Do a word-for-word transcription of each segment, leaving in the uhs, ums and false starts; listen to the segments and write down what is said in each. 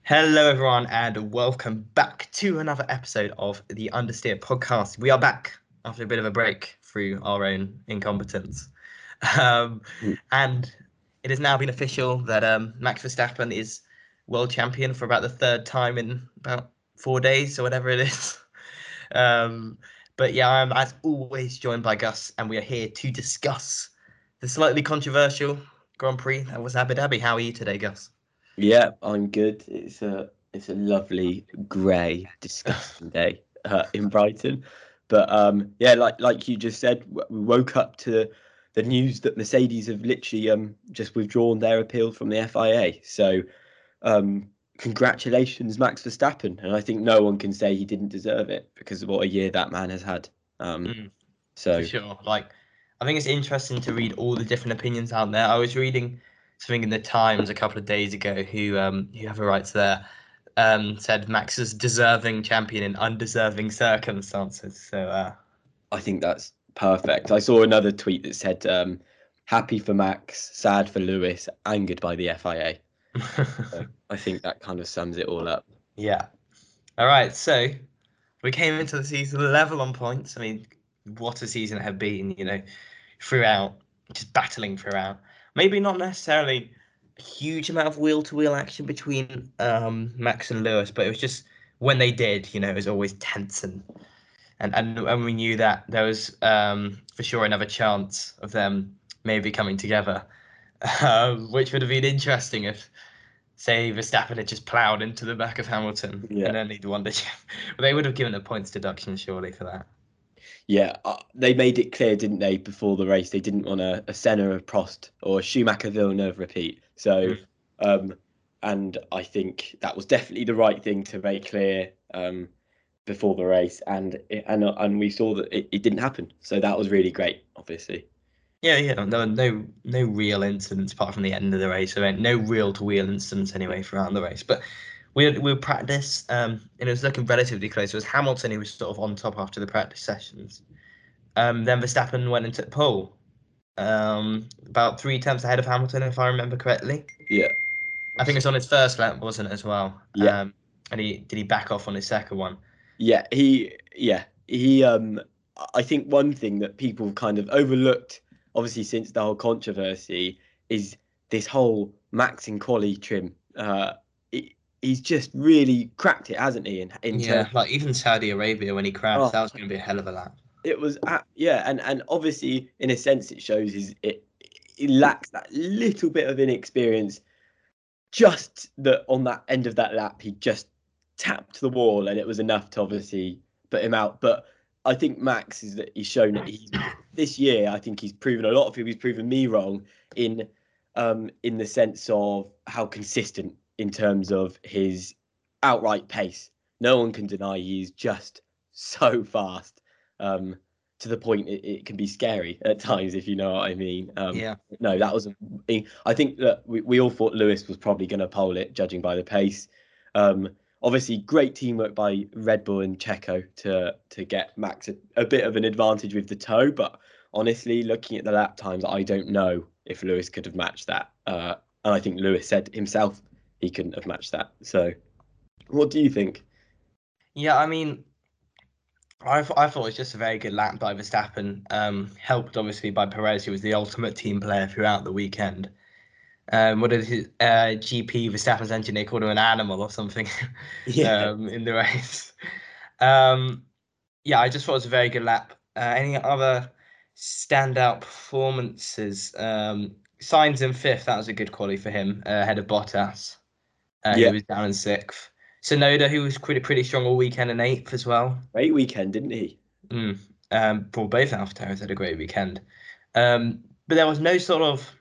Hello, everyone, and welcome back to another episode of the Understeer podcast. We are back after a bit of a break through our own incompetence. Um, Mm. and it has now been official that um, Max Verstappen is world champion for about the third time in about four days or whatever it is. Um, but yeah, I'm as always joined by Gus, and we are here to discuss the slightly controversial Grand Prix that was Abu Dhabi. How are you today, Gus? Yeah, I'm good. It's a it's a lovely grey, disgusting day uh, in Brighton, but um, yeah, like like you just said, w- we woke up to the news that Mercedes have literally um just withdrawn their appeal from the F I A. So um, congratulations, Max Verstappen, and I think no one can say he didn't deserve it because of what a year that man has had. Um, Mm. For so sure. Like, I think it's interesting to read all the different opinions out there. I was reading something in the Times a couple of days ago who um whoever writes there um said Max is deserving champion in undeserving circumstances. So uh I think that's perfect. I saw another tweet that said, um, "Happy for Max, sad for Lewis, angered by the F I A." So I think that kind of sums it all up. yeah. All right, so we came into the season level on points. I mean, what a season it had been, you know, throughout, just battling throughout. Maybe not necessarily a huge amount of wheel to wheel action between um, Max and Lewis, but it was just when they did, you know, it was always tense and and and, and we knew that there was um, for sure another chance of them maybe coming together, um, which would have been interesting if, say, Verstappen had just ploughed into the back of Hamilton Yeah, and then he'd won the But they would have given a points deduction surely for that. yeah. Uh, they made it clear, didn't they, before the race, they didn't want a, a Senna of Prost or a Schumacher Villeneuve repeat. So, Mm. um, and I think that was definitely the right thing to make clear um, before the race, and it, and and we saw that it, it didn't happen. So that was really great, obviously. Yeah, yeah. No, no, no real incidents apart from the end of the race. I mean, no real to wheel incidents anyway throughout the race. But we we practice, um, and it was looking relatively close. It was Hamilton who was sort of on top after the practice sessions. Um, then Verstappen went into pole, um, about three tenths ahead of Hamilton, if I remember correctly. Yeah. I think So, it's on his first lap, wasn't it, as well? yeah. Um, and he did he back off on his second one? Yeah, he yeah, he um I think one thing that people kind of overlooked, obviously since the whole controversy, is this whole Max and quali trim. Uh he, he's just really cracked it, hasn't he? In in terms Yeah, like even Saudi Arabia when he crashed, oh that was going to be a hell of a lap. it was at, yeah, and and obviously in a sense it shows his it he lacks that little bit of inexperience, just that on that end of that lap he just tapped the wall and it was enough to obviously put him out. But I think Max is that he's shown that he's this year. I think he's proven a lot of people. He's proven me wrong in um in the sense of how consistent in terms of his outright pace. No one can deny he's just so fast. Um, to the point it, it can be scary at times, if you know what I mean. Um, Yeah. no, that was. I think that we, we all thought Lewis was probably going to pole it, judging by the pace. Um, obviously, great teamwork by Red Bull and Checo to to get Max a, a bit of an advantage with the toe. But honestly, looking at the lap times, I don't know if Lewis could have matched that. Uh, and I think Lewis said himself he couldn't have matched that. So, what do you think? Yeah, I mean, I, th- I thought it was just a very good lap by Verstappen, um, helped obviously by Perez, who was the ultimate team player throughout the weekend. Um, what did his uh, G P Verstappen's engineer called him an animal or something Yeah, um, in the race? Um, yeah, I just thought it was a very good lap. Uh, any other standout performances? Um, Sainz in fifth, that was a good quality for him, uh, ahead of Bottas, uh, who yeah, was down in sixth. Sonoda, who was pretty pretty strong all weekend, in eighth as well. great weekend, didn't he? Mm. Um, well, both AlphaTauri's had a great weekend. Um, but there was no sort of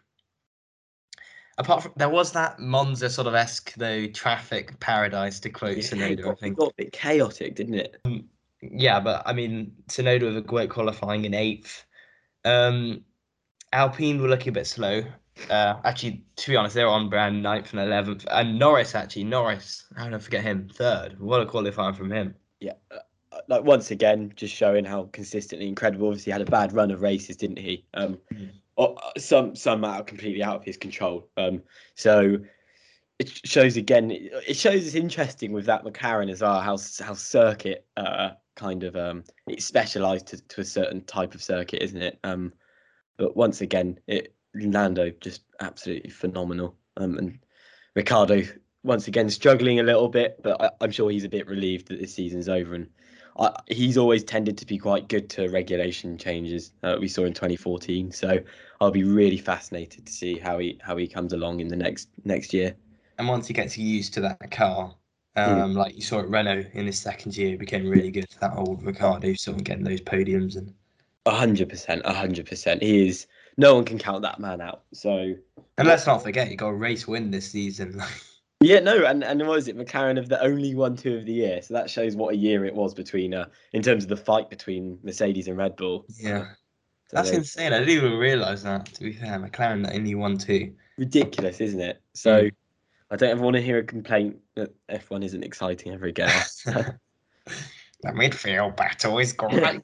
apart from there was that Monza sort of esque though traffic paradise to quote Yeah, it Sonoda, I got it think. got a bit chaotic, didn't it? Yeah, but I mean Sonoda with a great qualifying in eighth. Um, Alpine were looking a bit slow. Uh, actually, to be honest, they were on brand ninth and eleventh. And Norris actually, Norris, how did I forget him? Third. What a qualifying from him. Yeah, uh, uh, like once again, just showing how consistently incredible. Obviously, had a bad run of races, didn't he? Um, Mm. or, uh, some some out completely out of his control. Um, so it shows again. It shows it's interesting with that McLaren as well. How how circuit uh, kind of um, it's specialised to, to a certain type of circuit, isn't it? Um, but once again, it Lando just absolutely phenomenal. Um, and Ricardo once again struggling a little bit, but I, I'm sure he's a bit relieved that this season's over. And I, he's always tended to be quite good to regulation changes. Uh, we saw in twenty fourteen, so I'll be really fascinated to see how he how he comes along in the next next year. And once he gets used to that car, Mm. um, like you saw at Renault in his second year, he became really good. That old Ricardo sort of getting those podiums and A hundred percent, a hundred percent. He is. No one can count that man out. So, and let's not forget, you got a race win this season. yeah, no, and and what was it? McLaren have the only won two of the year, so that shows what a year it was between uh in terms of the fight between Mercedes and Red Bull. Yeah, Uh, so that's they insane. I didn't even realise that. To be fair, McLaren only won two. ridiculous, isn't it? So mm. I don't ever want to hear a complaint that F one isn't exciting ever again. The midfield battle is great.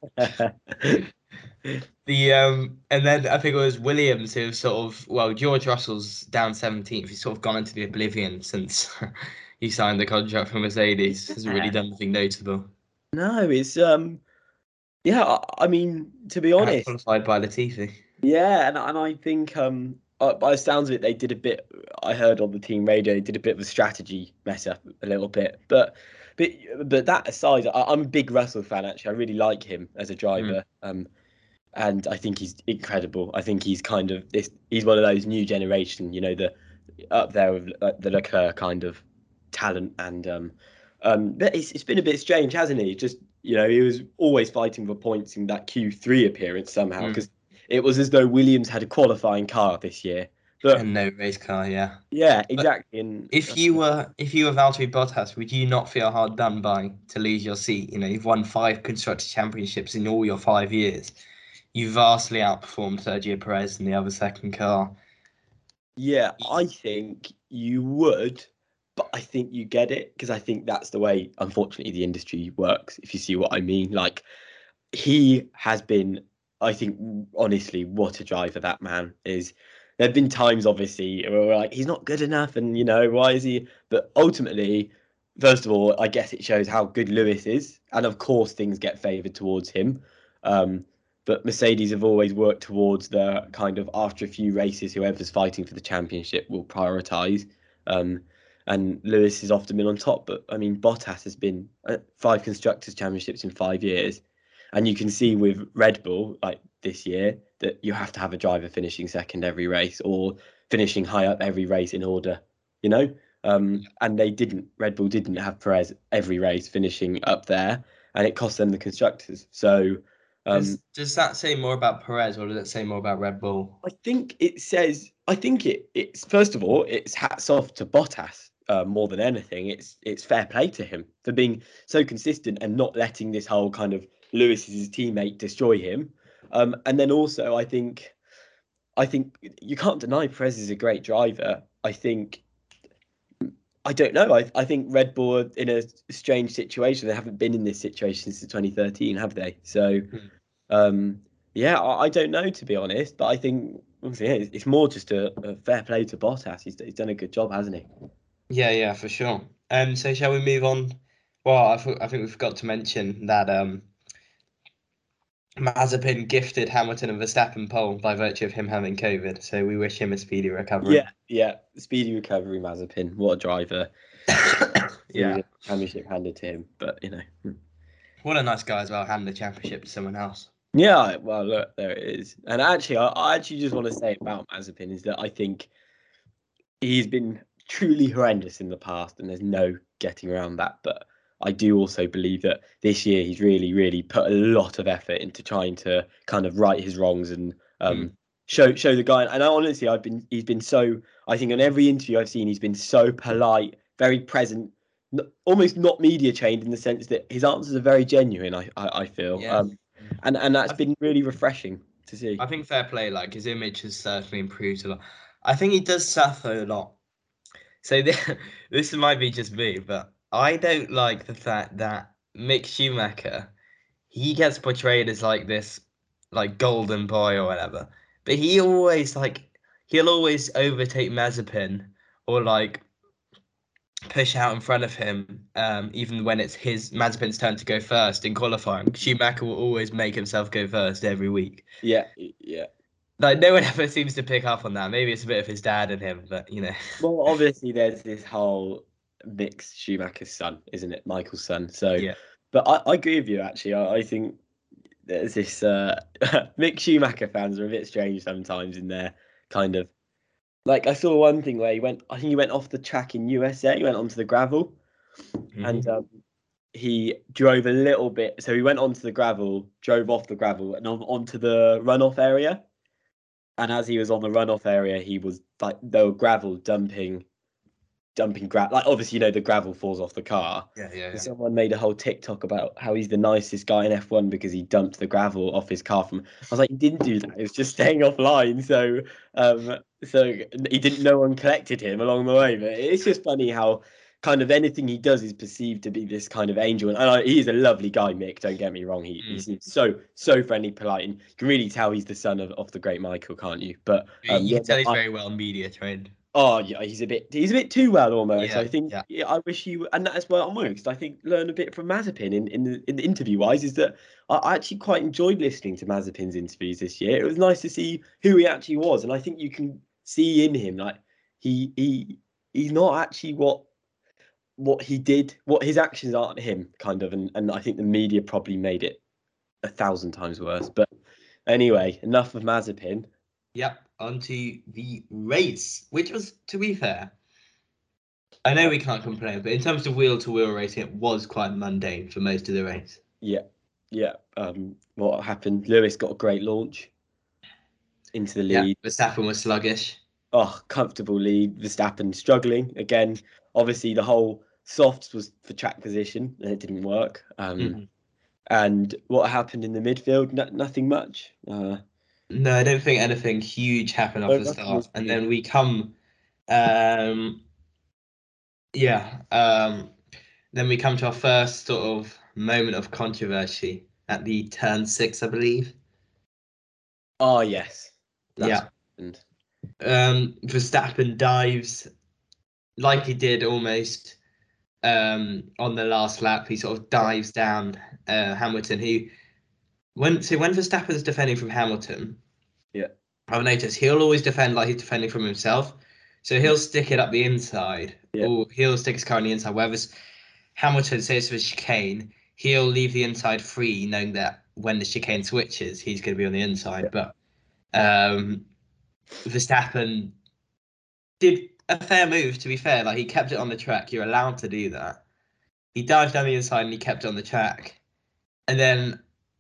The um and then I think it was Williams who sort of well George Russell's down seventeenth. He's sort of gone into the oblivion since he signed the contract for Mercedes. Hasn't really done anything notable. No, it's um yeah. I, I mean, to be honest, qualified by Latifi. Yeah, and and I think um uh, by the sounds of it, they did a bit. I heard on the team radio, they did a bit of a strategy mess up a little bit, but but but that aside, I, I'm a big Russell fan. Actually, I really like him as a driver. Mm. Um, and I think he's incredible. I think he's kind of this. He's one of those new generation, you know, the up there with uh, the Leclerc kind of talent. And um, um, but it's it's been a bit strange, hasn't he? Just you know, he was always fighting for points in that Q three appearance somehow because mm. it was as though Williams had a qualifying car this year. But, and no race car, yeah. Yeah, exactly. And if you were if you were Valtteri Bottas, would you not feel hard done by to lose your seat? You know, you've won five constructors championships in all your five years. You vastly outperformed Sergio Perez in the other second car. Yeah, I think you would, but I think you get it because I think that's the way, unfortunately, the industry works. If you see what I mean, like he has been, I think, honestly, what a driver that man is. There have been times, obviously, where we're like, he's not good enough, and you know, why is he? But ultimately, first of all, I guess it shows how good Lewis is, and of course, things get favoured towards him. Um, But Mercedes have always worked towards the kind of after a few races, whoever's fighting for the championship will prioritise. Um, and Lewis has often been on top. But I mean, Bottas has been at five constructors championships in five years. And you can see with Red Bull, like this year, that you have to have a driver finishing second every race or finishing high up every race in order, you know? Um, and they didn't, Red Bull didn't have Perez every race finishing up there. And it cost them the constructors. So, Um, does, does that say more about Perez or does it say more about Red Bull? I think it says. I think it. It's first of all, it's hats off to Bottas uh, more than anything. It's it's fair play to him for being so consistent and not letting this whole kind of Lewis is his teammate destroy him. Um, and then also, I think, I think you can't deny Perez is a great driver. I think. I don't know. I I think Red Bull are in a strange situation. They haven't been in this situation since twenty thirteen, have they? So, hmm. um, yeah, I, I don't know, to be honest. But I think yeah, it's more just a, a fair play to Bottas. He's he's done a good job, hasn't he? Yeah, yeah, for sure. Um, so shall we move on? Well, I th- I think we forgot to mention that um, Mazepin gifted Hamilton and Verstappen pole by virtue of him having COVID. So we wish him a speedy recovery. Yeah, yeah, speedy recovery, Mazepin. What a driver! Yeah, championship handed to him, but you know, what a nice guy as well, handing the championship to someone else. Yeah, well, look, there it is. And actually, I, I actually just want to say about Mazepin is that I think he's been truly horrendous in the past, and there's no getting around that. But I do also believe that this year he's really, really put a lot of effort into trying to kind of right his wrongs and um, mm. show show the guy. And I honestly, I've been he's been so. I think in every interview I've seen, he's been so polite, very present, almost not media trained in the sense that his answers are very genuine. I I, I feel. Yeah. Um, And and that's been really refreshing to see. I think fair play, like his image has certainly improved a lot. I think he does suffer a lot. So this, this might be just me, but I don't like the fact that Mick Schumacher, he gets portrayed as like this, like golden boy or whatever. But he always like he'll always overtake Mazepin or like push out in front of him, um, even when it's his Mazepin's turn to go first in qualifying. Schumacher will always make himself go first every week. Yeah, yeah. Like no one ever seems to pick up on that. Maybe it's a bit of his dad in him, but you know. Well, obviously, there's this whole mix Schumacher's son, isn't it? Michael's son. So, Yeah. but I, I agree with you, actually. I, I think there's this uh, Mick Schumacher fans are a bit strange sometimes in their kind of. Like, I saw one thing where he went, I think he went off the track in U S A, he went onto the gravel, Mm-hmm. and um, he drove a little bit. So he went onto the gravel, drove off the gravel, and on, onto the runoff area. And as he was on the runoff area, he was like, there were gravel dumping, dumping gravel. Like, obviously, you know, the gravel falls off the car. Yeah, yeah, And yeah. someone made a whole TikTok about how he's the nicest guy in F one because he dumped the gravel off his car from. I was like, he didn't do that. It was just staying offline. So, um, so he didn't. No one collected him along the way. But it's just funny how kind of anything he does is perceived to be this kind of angel. And uh, he's a lovely guy, Mick. Don't get me wrong. He he Mm. seems so so friendly, polite, and you can really tell he's the son of, of the great Michael, can't you? But You um, you yeah, can tell he's I, very well media trained. Oh yeah, he's a bit he's a bit too well almost. Yeah, I think yeah. yeah, I wish you and that's where almost I think learn a bit from Mazepin in in the, in the interview wise is that I, I actually quite enjoyed listening to Mazepin's interviews this year. It was nice to see who he actually was, and I think you can see in him like he he he's not actually what what he did, what his actions aren't him kind of, and and I think the media probably made it a thousand times worse. But anyway, enough of Mazepin. Yep. Onto the race, which was, to be fair, I know we can't complain, but in terms of wheel to wheel racing, it was quite mundane for most of the race. Yeah, yeah. Um, what happened? Lewis got a great launch into the Yeah, lead. Verstappen was sluggish. Oh, comfortable lead. Verstappen struggling again. Obviously, the whole softs was for track position, and it didn't work. Um, Mm-hmm. and what happened in the midfield? No, nothing much. Uh, No, I don't think anything huge happened off no, the nothing start, was and big. then we come, um, yeah, um, then we come to our first sort of moment of controversy at the turn six, I believe. Oh yes, that's Yeah, what happened. um, Verstappen dives like he did almost um, on the last lap. He sort of dives down uh, Hamilton. He when so when Verstappen's defending from Hamilton, Yeah, I've noticed he'll always defend like he's defending from himself. So he'll stick it up the inside, yeah, or he'll stick his car on the inside. Whereas Hamilton says for chicane, he'll leave the inside free, knowing that when the chicane switches, he's going to be on the inside. yeah. But um, Verstappen did a fair move, to be fair. Like he kept it on the track. You're allowed to do that. He dived down the inside and he kept it on the track. And then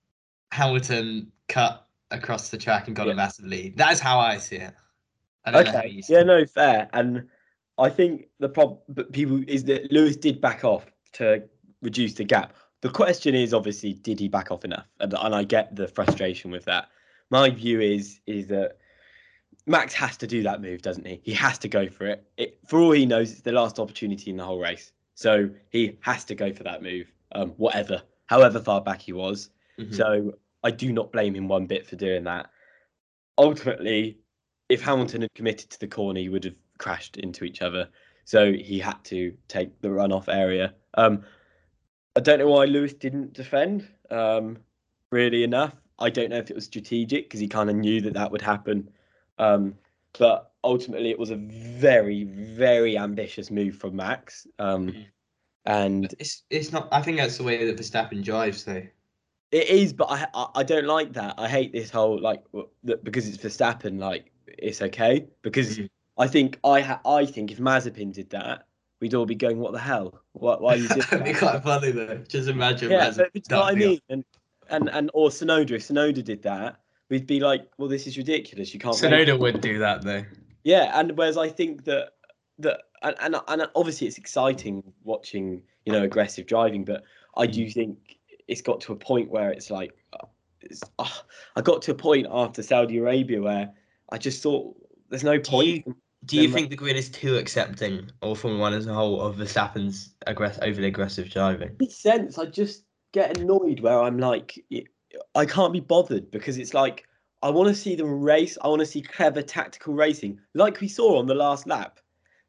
Hamilton cut across the track and got Yeah. a massive lead. That is how I see it. I don't know how Okay. you see Yeah, it. no, fair. And I think the problem, but people is that Lewis did back off to reduce the gap. The question is obviously, did he back off enough? And, and I get the frustration with that. My view is is that Max has to do that move, doesn't he? He has to go for it. it for all he knows, it's the last opportunity in the whole race. So he has to go for that move, um, whatever, however far back he was. Mm-hmm. So I do not blame him one bit for doing that. Ultimately, if Hamilton had committed to the corner, he would have crashed into each other. So he had to take the runoff area. Um, I don't know why Lewis didn't defend um, really enough. I don't know if it was strategic because he kind of knew that that would happen. Um, but ultimately, it was a very, very ambitious move from Max. Um, Mm-hmm. and It's it's not. I think that's the way that Verstappen drives, though. it is, but I I, I don't like that. I hate this whole like w- that because it's Verstappen, like it's okay because Mm. I think I ha- I think if Mazepin did that, we'd all be going, "What the hell? Why, why are you doing That'd be that?" quite funny, though. Just imagine Yeah, as a but, but you know what I diving up. mean? And and and or Sonoda, if Sonoda did that, we'd be like, "Well, this is ridiculous. You can't race." Sonoda would do that, though. Yeah, and whereas I think that that and, and and obviously it's exciting watching, you know, aggressive driving, but I Mm. do think it's got to a point where it's like uh, it's, uh, I got to a point after Saudi Arabia where I just thought there's no Do point you in do you them. think the grid is too accepting, or Formula One as a whole, of Verstappen's aggress- overly aggressive driving? In sense, I just get annoyed where I'm like, I can't be bothered because it's like I want to see them race. I want to see clever tactical racing, like we saw on the last lap.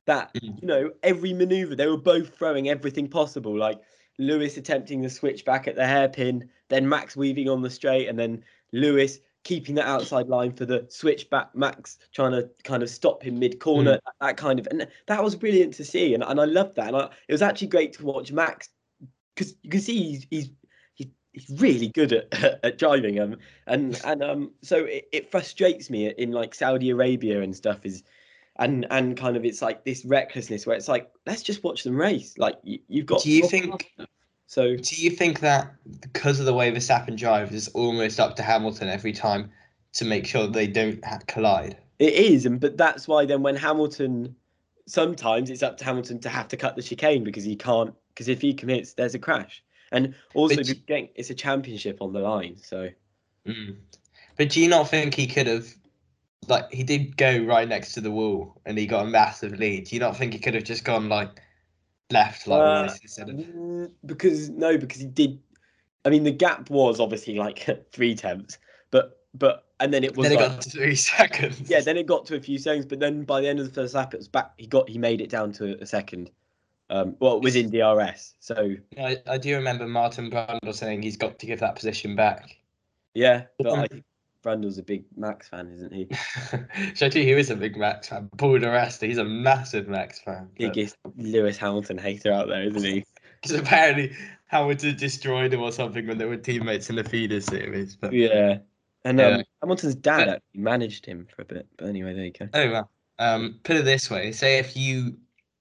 that, Mm. you know, every maneuver, they were both throwing everything possible. Like Lewis attempting the switch back at the hairpin, then Max weaving on the straight, and then Lewis keeping the outside line for the switch back, Max trying to kind of stop him mid corner, Mm. that, that kind of, and that was brilliant to see. And, and I loved that. And I, it was actually great to watch Max, because you can see he's, he's, he's, he's really good at, at driving. Um, and, and um, so it, it frustrates me in like Saudi Arabia and stuff is, and and kind of it's like this recklessness where it's like, let's just watch them race. Like you, you've got. Do you think? So Do you think that because of the way Verstappen drives, it's almost up to Hamilton every time to make sure they don't ha- collide? it is, and but that's why then when Hamilton, sometimes it's up to Hamilton to have to cut the chicane because he can't. Because if he commits, there's a crash. And also, But do, again, it's a championship on the line. So mm, but do you not think he could have, like, he did go right next to the wall and he got a massive lead? Do you not think he could have just gone like left, like uh, almost instead of? mm, because no, because he did. I mean, the gap was obviously like three tenths, but but and then it was Then it like got to three seconds. yeah, then it got to a few seconds, but then by the end of the first lap, it was back. He got he made it down to a second. Um, well, within D R S. So I, I do remember Martin Brundle saying he's got to give that position back. yeah, but Um, I think Brundle's a big Max fan, isn't he? Actually, he is a big Max fan. Paul di Resta, he's a massive Max fan. But Biggest Lewis Hamilton hater out there, isn't he? because apparently Hamilton destroyed him or something when they were teammates in the feeder series. But Yeah. And yeah. um, Hamilton's dad But, actually managed him for a bit. But anyway, there you go. oh well. Um, put it this way: say if you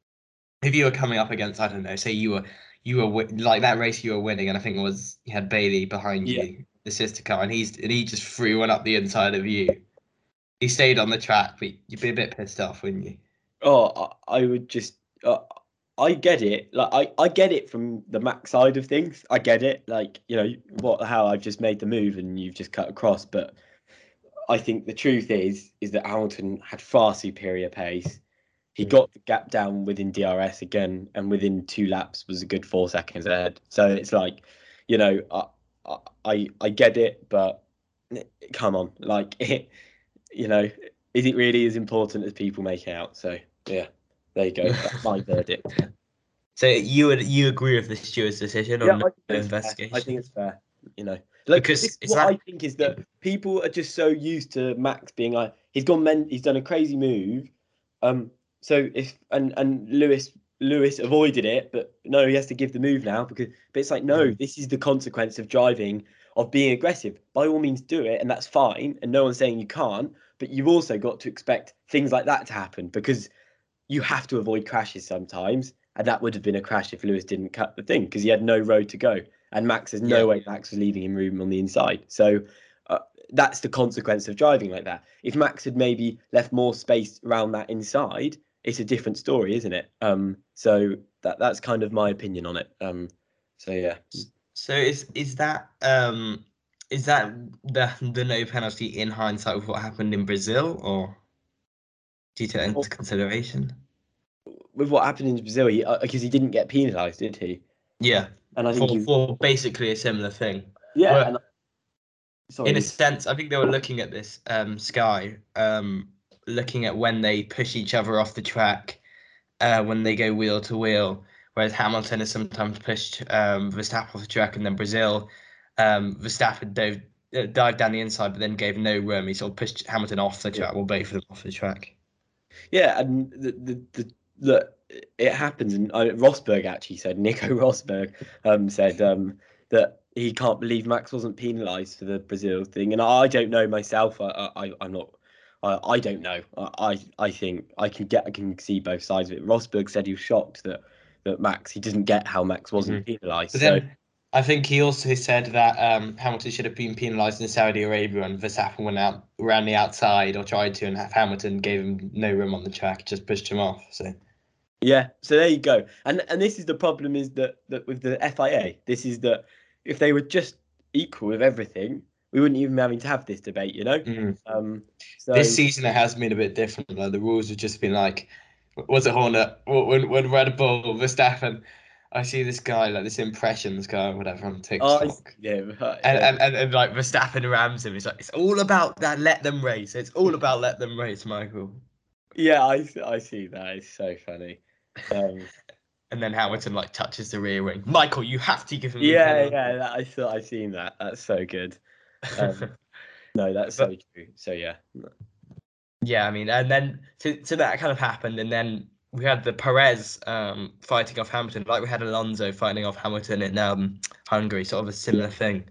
if you were coming up against, I don't know, say you were you were wi- like that race you were winning, and I think it was you had Bailey behind Yeah. you, the sister car, and he's and he just threw one up the inside of you. He stayed on the track, but you'd be a bit pissed off, wouldn't you? Oh, I, I would just. Uh, I get it. Like I, I get it from the Max side of things. I get it. Like you know what? How I've just made the move and you've just cut across. But I think the truth is is that Hamilton had far superior pace. He Mm. got the gap down within D R S again, and within two laps was a good four seconds ahead. So it's like, you know, I I I get it, but come on, like it, you know, is it really as important as people make it out? So yeah, there you go. That's my verdict. So you would you agree with the steward's decision Yeah, on I no think it's fair. I think investigation? it's fair. You know, like this Because is it's what I that. think is that people are just so used to Max being like he's gone men he's done a crazy move. Um so if and and Lewis Lewis avoided it, but no, he has to give the move now because but it's like no, Mm. this is the consequence of driving, of being aggressive. By all means do it, and that's fine, and no one's saying you can't, but you've also got to expect things like that to happen because you have to avoid crashes sometimes. And that would have been a crash if Lewis didn't cut the thing because he had no road to go. And Max, there's Yeah. no way Max was leaving him room on the inside. So uh, that's the consequence of driving like that. If Max had maybe left more space around that inside, it's a different story, isn't it? Um, so that that's kind of my opinion on it. Um, so yeah. So is is that um is that the the no penalty in hindsight with what happened in Brazil, or do you take that into consideration? With what happened in Brazil, he, uh, because he didn't get penalised, did he? Yeah, And I think for he, for basically a similar thing. yeah. And But in a sorry, sense, I think they were looking at this um Sky um looking at when they push each other off the track, uh when they go wheel to wheel, whereas Hamilton has sometimes pushed um Verstappen off the track, and then Brazil, um Verstappen dove, uh, dived down the inside, but then gave no room. He sort of pushed Hamilton off the yeah. track, well, both of them off the track. Yeah, and the the the, the it happens, and uh, Rosberg actually said Nico Rosberg um said um that he can't believe Max wasn't penalised for the Brazil thing, and I don't know myself. I, I I'm not. I, I don't know. I I think I can get I can see both sides of it. Rosberg said he was shocked that that Max he didn't get how Max hmm wasn't penalised. But So then I think he also said that um, Hamilton should have been penalised in Saudi Arabia, and Verstappen went out around the outside or tried to, and Hamilton gave him no room on the track, just pushed him off. So yeah, so there you go. And and this is the problem is that that with the F I A, this is that if they were just equal with everything, we wouldn't even be having to have this debate, you know? mm. Um This so season it has been a bit different. Like the rules have just been like, was it Horner when when Red Bull Verstappen? I see this guy like this impressions guy or whatever on I TikTok. yeah, And, yeah. and, and, and like Verstappen rams him. He's like, it's all about that. Let them race. It's all about let them race, Michael. Yeah, I I see that. It's so funny. Um, And then Hamilton like touches the rear wing. Michael, you have to give him the yeah, penalty. yeah. That, I thought I've seen that. That's so good. Um, no, that's so But true. So yeah, yeah, I mean, and then so, so that kind of happened, and then we had the Perez um, fighting off Hamilton, like we had Alonso fighting off Hamilton in um, Hungary, sort of a similar yeah. thing.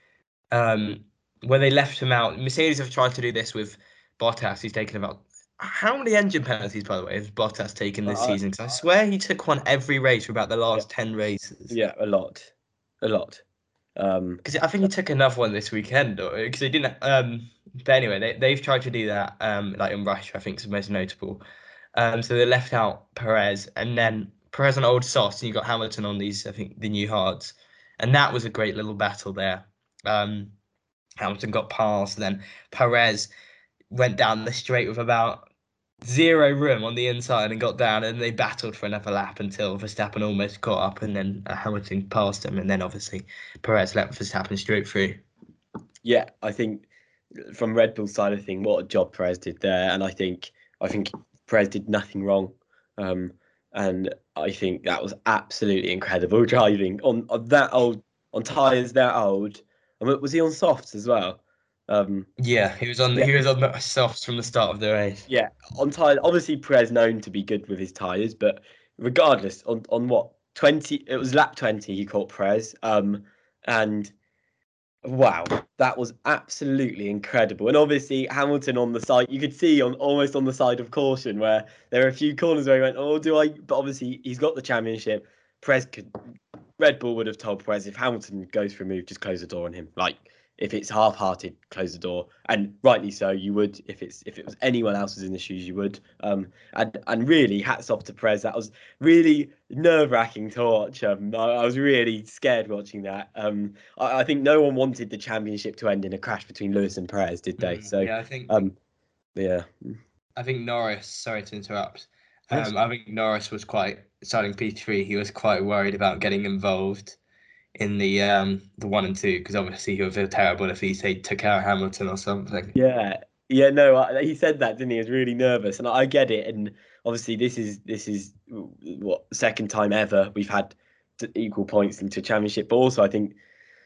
Um, where they left him out. Mercedes have tried to do this with Bottas. He's taken about how many engine penalties, by the way, has Bottas taken this Uh, season? Because I swear he took one every race for about the yeah, last ten races. yeah, a lot, a lot. Um, Because I think he took another one this weekend, because they didn't. Um, but anyway, they they've tried to do that. Um, like in Russia, I think is the most notable. Um, so they left out Perez, and then Perez on old softs, and you got Hamilton on these. I think the new hards, and that was a great little battle there. Um, Hamilton got past, then Perez went down the straight with about zero room on the inside and got down, and they battled for another lap until Verstappen almost caught up, and then uh, Hamilton passed him, and then obviously Perez let Verstappen straight through. yeah, I think from Red Bull's side of thing, what a job Perez did there, and I think I think Perez did nothing wrong, um, and I think that was absolutely incredible driving on, on that old on tyres that old. I mean, was he on softs as well? Um, Yeah, he was on yeah, he was on the softs from the start of the race. yeah, on tyres. Obviously, Perez known to be good with his tyres, but regardless, on on what twenty, it was lap twenty he caught Perez, um, and wow, that was absolutely incredible. And obviously, Hamilton on the side, you could see on almost on the side of caution where there are a few corners where he went, "Oh, do I?" But obviously, he's got the championship. Perez could, Red Bull would have told Perez if Hamilton goes for a move, just close the door on him. Like if it's half-hearted, close the door, and rightly so. You would if it's if it was anyone else's in the shoes, you would. Um, and and really, hats off to Perez. That was really nerve-wracking to watch. Um, I, I was really scared watching that. Um, I, I think no one wanted the championship to end in a crash between Lewis and Perez, did they? Mm, So, yeah, I think um, yeah, I think Norris. Sorry to interrupt. that's Um, I think Norris was quite starting P three. He was quite worried about getting involved in the um the one and two because obviously he would feel terrible if he say took out Hamilton or something. yeah, yeah. No, I, he said that, didn't he? He was really nervous, and I, I get it. And obviously, this is this is what second time ever we've had to equal points into a championship. But also, I think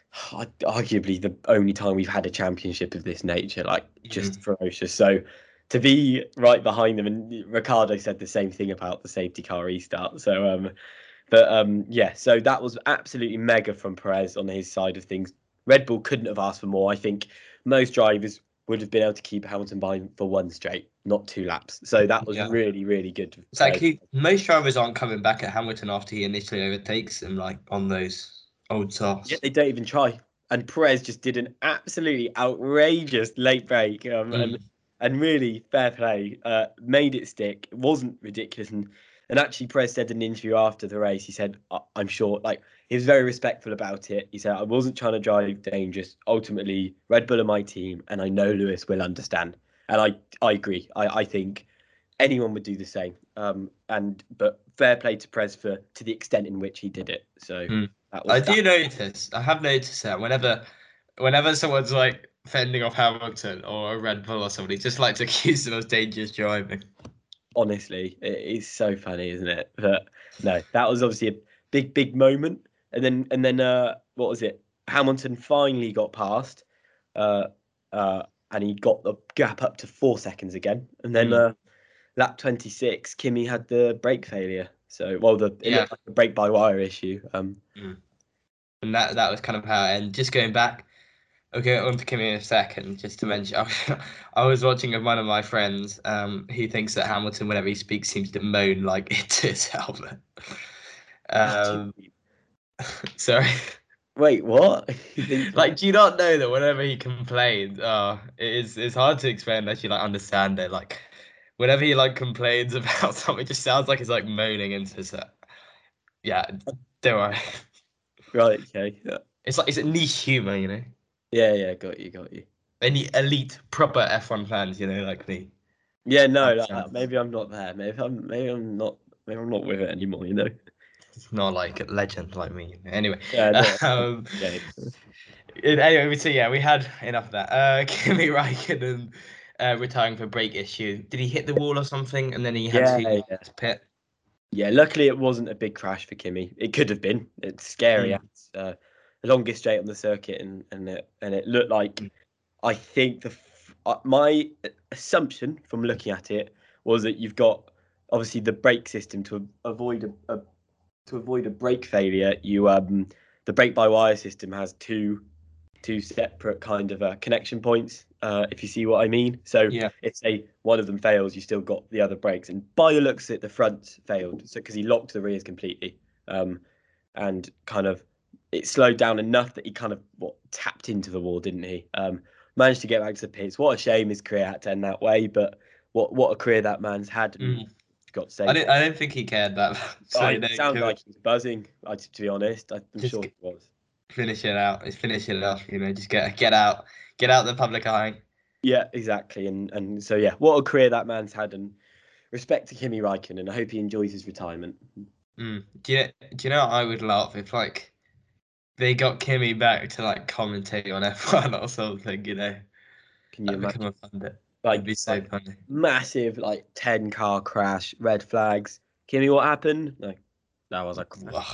arguably the only time we've had a championship of this nature, like just Mm. ferocious. So to be right behind them, and Ricardo said the same thing about the safety car restart. So um, but um, yeah, so that was absolutely mega from Perez on his side of things. Red Bull couldn't have asked for more. I think most drivers would have been able to keep Hamilton by for one straight, not two laps. So that was Yeah. really, really good. It's like he, most drivers aren't coming back at Hamilton after he initially overtakes him, like on those old Yeah, softs. they don't even try. And Perez just did an absolutely outrageous late break, um, and Mm. and really fair play. Uh, made it stick. It wasn't ridiculous, and and actually Perez said in an interview after the race, he said, I- "I'm sure." Like he was very respectful about it. He said, "I wasn't trying to drive dangerous. Ultimately, Red Bull are my team, and I know Lewis will understand." And I I agree. I I think anyone would do the same. Um, and but fair play to Perez for to the extent in which he did it. So Mm. that I was that. do notice, I have noticed that whenever whenever someone's like fending off Hamilton or a Red Bull or somebody, just like to accuse them of dangerous driving. Honestly, it is so funny, isn't it? But no, that was obviously a big, big moment. And then, and then, uh, what was it? Hamilton finally got past, uh, uh, and he got the gap up to four seconds again. And then, Mm. uh, lap twenty-six, Kimi had the brake failure. So, well, the it Yeah. looked like a brake by wire issue. Um, Mm. And that that was kind of how. And just going back, okay, on to Kimi in a second. Just to mention, I was, I was watching with one of my friends. Um, he thinks that Hamilton, whenever he speaks, seems to moan like into his helmet. what do Um, you, sorry. wait, what? You think? Like, do you not know that whenever he complains, uh, it is it's hard to explain unless you like understand it. Like, whenever he like complains about something, it just sounds like he's like moaning into his. Uh, yeah, don't worry. Right, okay. Yeah, It's like it's a niche humor, you know. yeah, yeah, got you, got you. Any elite proper F one fans, you know, like me. Yeah, no, like, Understand. maybe I'm not there. Maybe I'm, maybe I'm not, maybe I'm not with it anymore. You know. It's not like a legend like me. Anyway, Yeah, no. um, Yeah. anyway, so yeah, we had enough of that. Uh, Kimi Raikkonen. uh, retiring for brake issue. Did he hit the wall or something, and then he had Yeah, to yeah. pit? Yeah, luckily it wasn't a big crash for Kimi. It could have been. It's scary. Mm. It's uh, the longest straight on the circuit, and and it, and it looked like. Mm. I think the f- uh, my assumption from looking at it was that you've got obviously the brake system to avoid a, a to avoid a brake failure. You um the brake by wire system has two two separate kind of uh, connection points. Uh, if you see what I mean. So Yeah. if say one of them fails, you still got the other brakes. And by the looks, it the front failed, so because he locked the rears completely, um, and kind of it slowed down enough that he kind of what tapped into the wall, didn't he? Um, managed to get back to the pits. What a shame his career had to end that way, but what what a career that man's had, and Mm. got to I say. don't. I don't think he cared that much. Oh, So you it know, sounded to like he was buzzing. I, to be honest, I, I'm just sure g- he was. finish it out. Just finish it off. You know, just get get out, get out the public eye. Yeah, exactly. And and so yeah, what a career that man's had, and respect to Kimi Räikkönen. I hope he enjoys his retirement. Mm. Do you do you know what I would love if like they got Kimmy back to like commentate on F one or something? You know, Can you that'd become imagine? a fun bit. That'd Like be so like funny. massive like ten car crash, red flags. Kimi, what happened? No, that was a crash.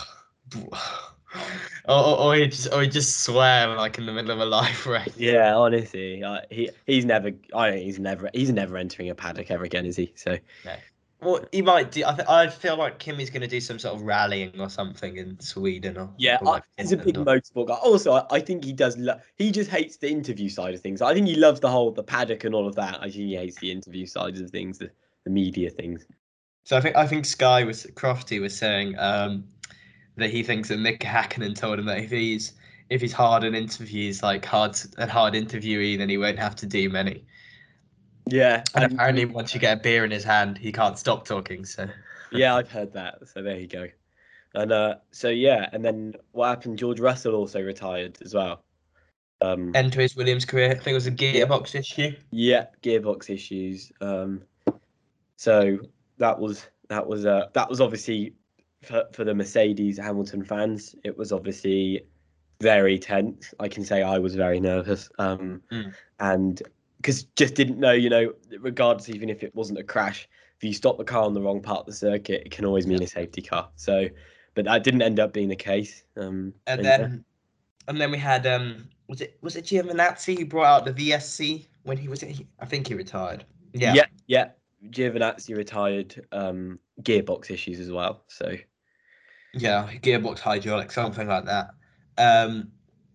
or, or, or he just or he just swear like in the middle of a live race. Yeah, honestly, uh, he he's never. I think he's never he's never entering a paddock ever again, is he? So No. Well, he might do. I, th- I feel like Kimmy's going to do some sort of rallying or something in Sweden or, yeah, or I, like he's a Finland big or. motorsport guy. Also, I, I think he does. Lo- he just hates the interview side of things. I think he loves the whole the paddock and all of that. I think he hates the interview sides of things, the, the media things. So I think I think Sky was Crofty was saying um, that he thinks that Nick Hakkinen told him that if he's if he's hard in interviews, like hard a hard interviewee, then he won't have to do many. Yeah, And and apparently, once you get a beer in his hand, he can't stop talking. So yeah, I've heard that. So there you go. And uh, so yeah, and then what happened? George Russell also retired as well. Um, end to his Williams career. I think it was a yeah, gearbox issue. yeah, gearbox issues. Um, so that was that was uh that was obviously for for the Mercedes Hamilton fans. It was obviously very tense. I can say I was very nervous. Um, Mm. and because just didn't know, you know, regardless, even if it wasn't a crash, if you stop the car on the wrong part of the circuit, it can always Yeah. mean a safety car. So, but that didn't end up being the case. Um, And and yeah, then and then we had um was it was it Giovinazzi who brought out the V S C when he was he, I think he retired. Yeah. yeah, yeah. Giovinazzi retired. Um, gearbox issues as well. So Yeah, gearbox hydraulic, something like that. Um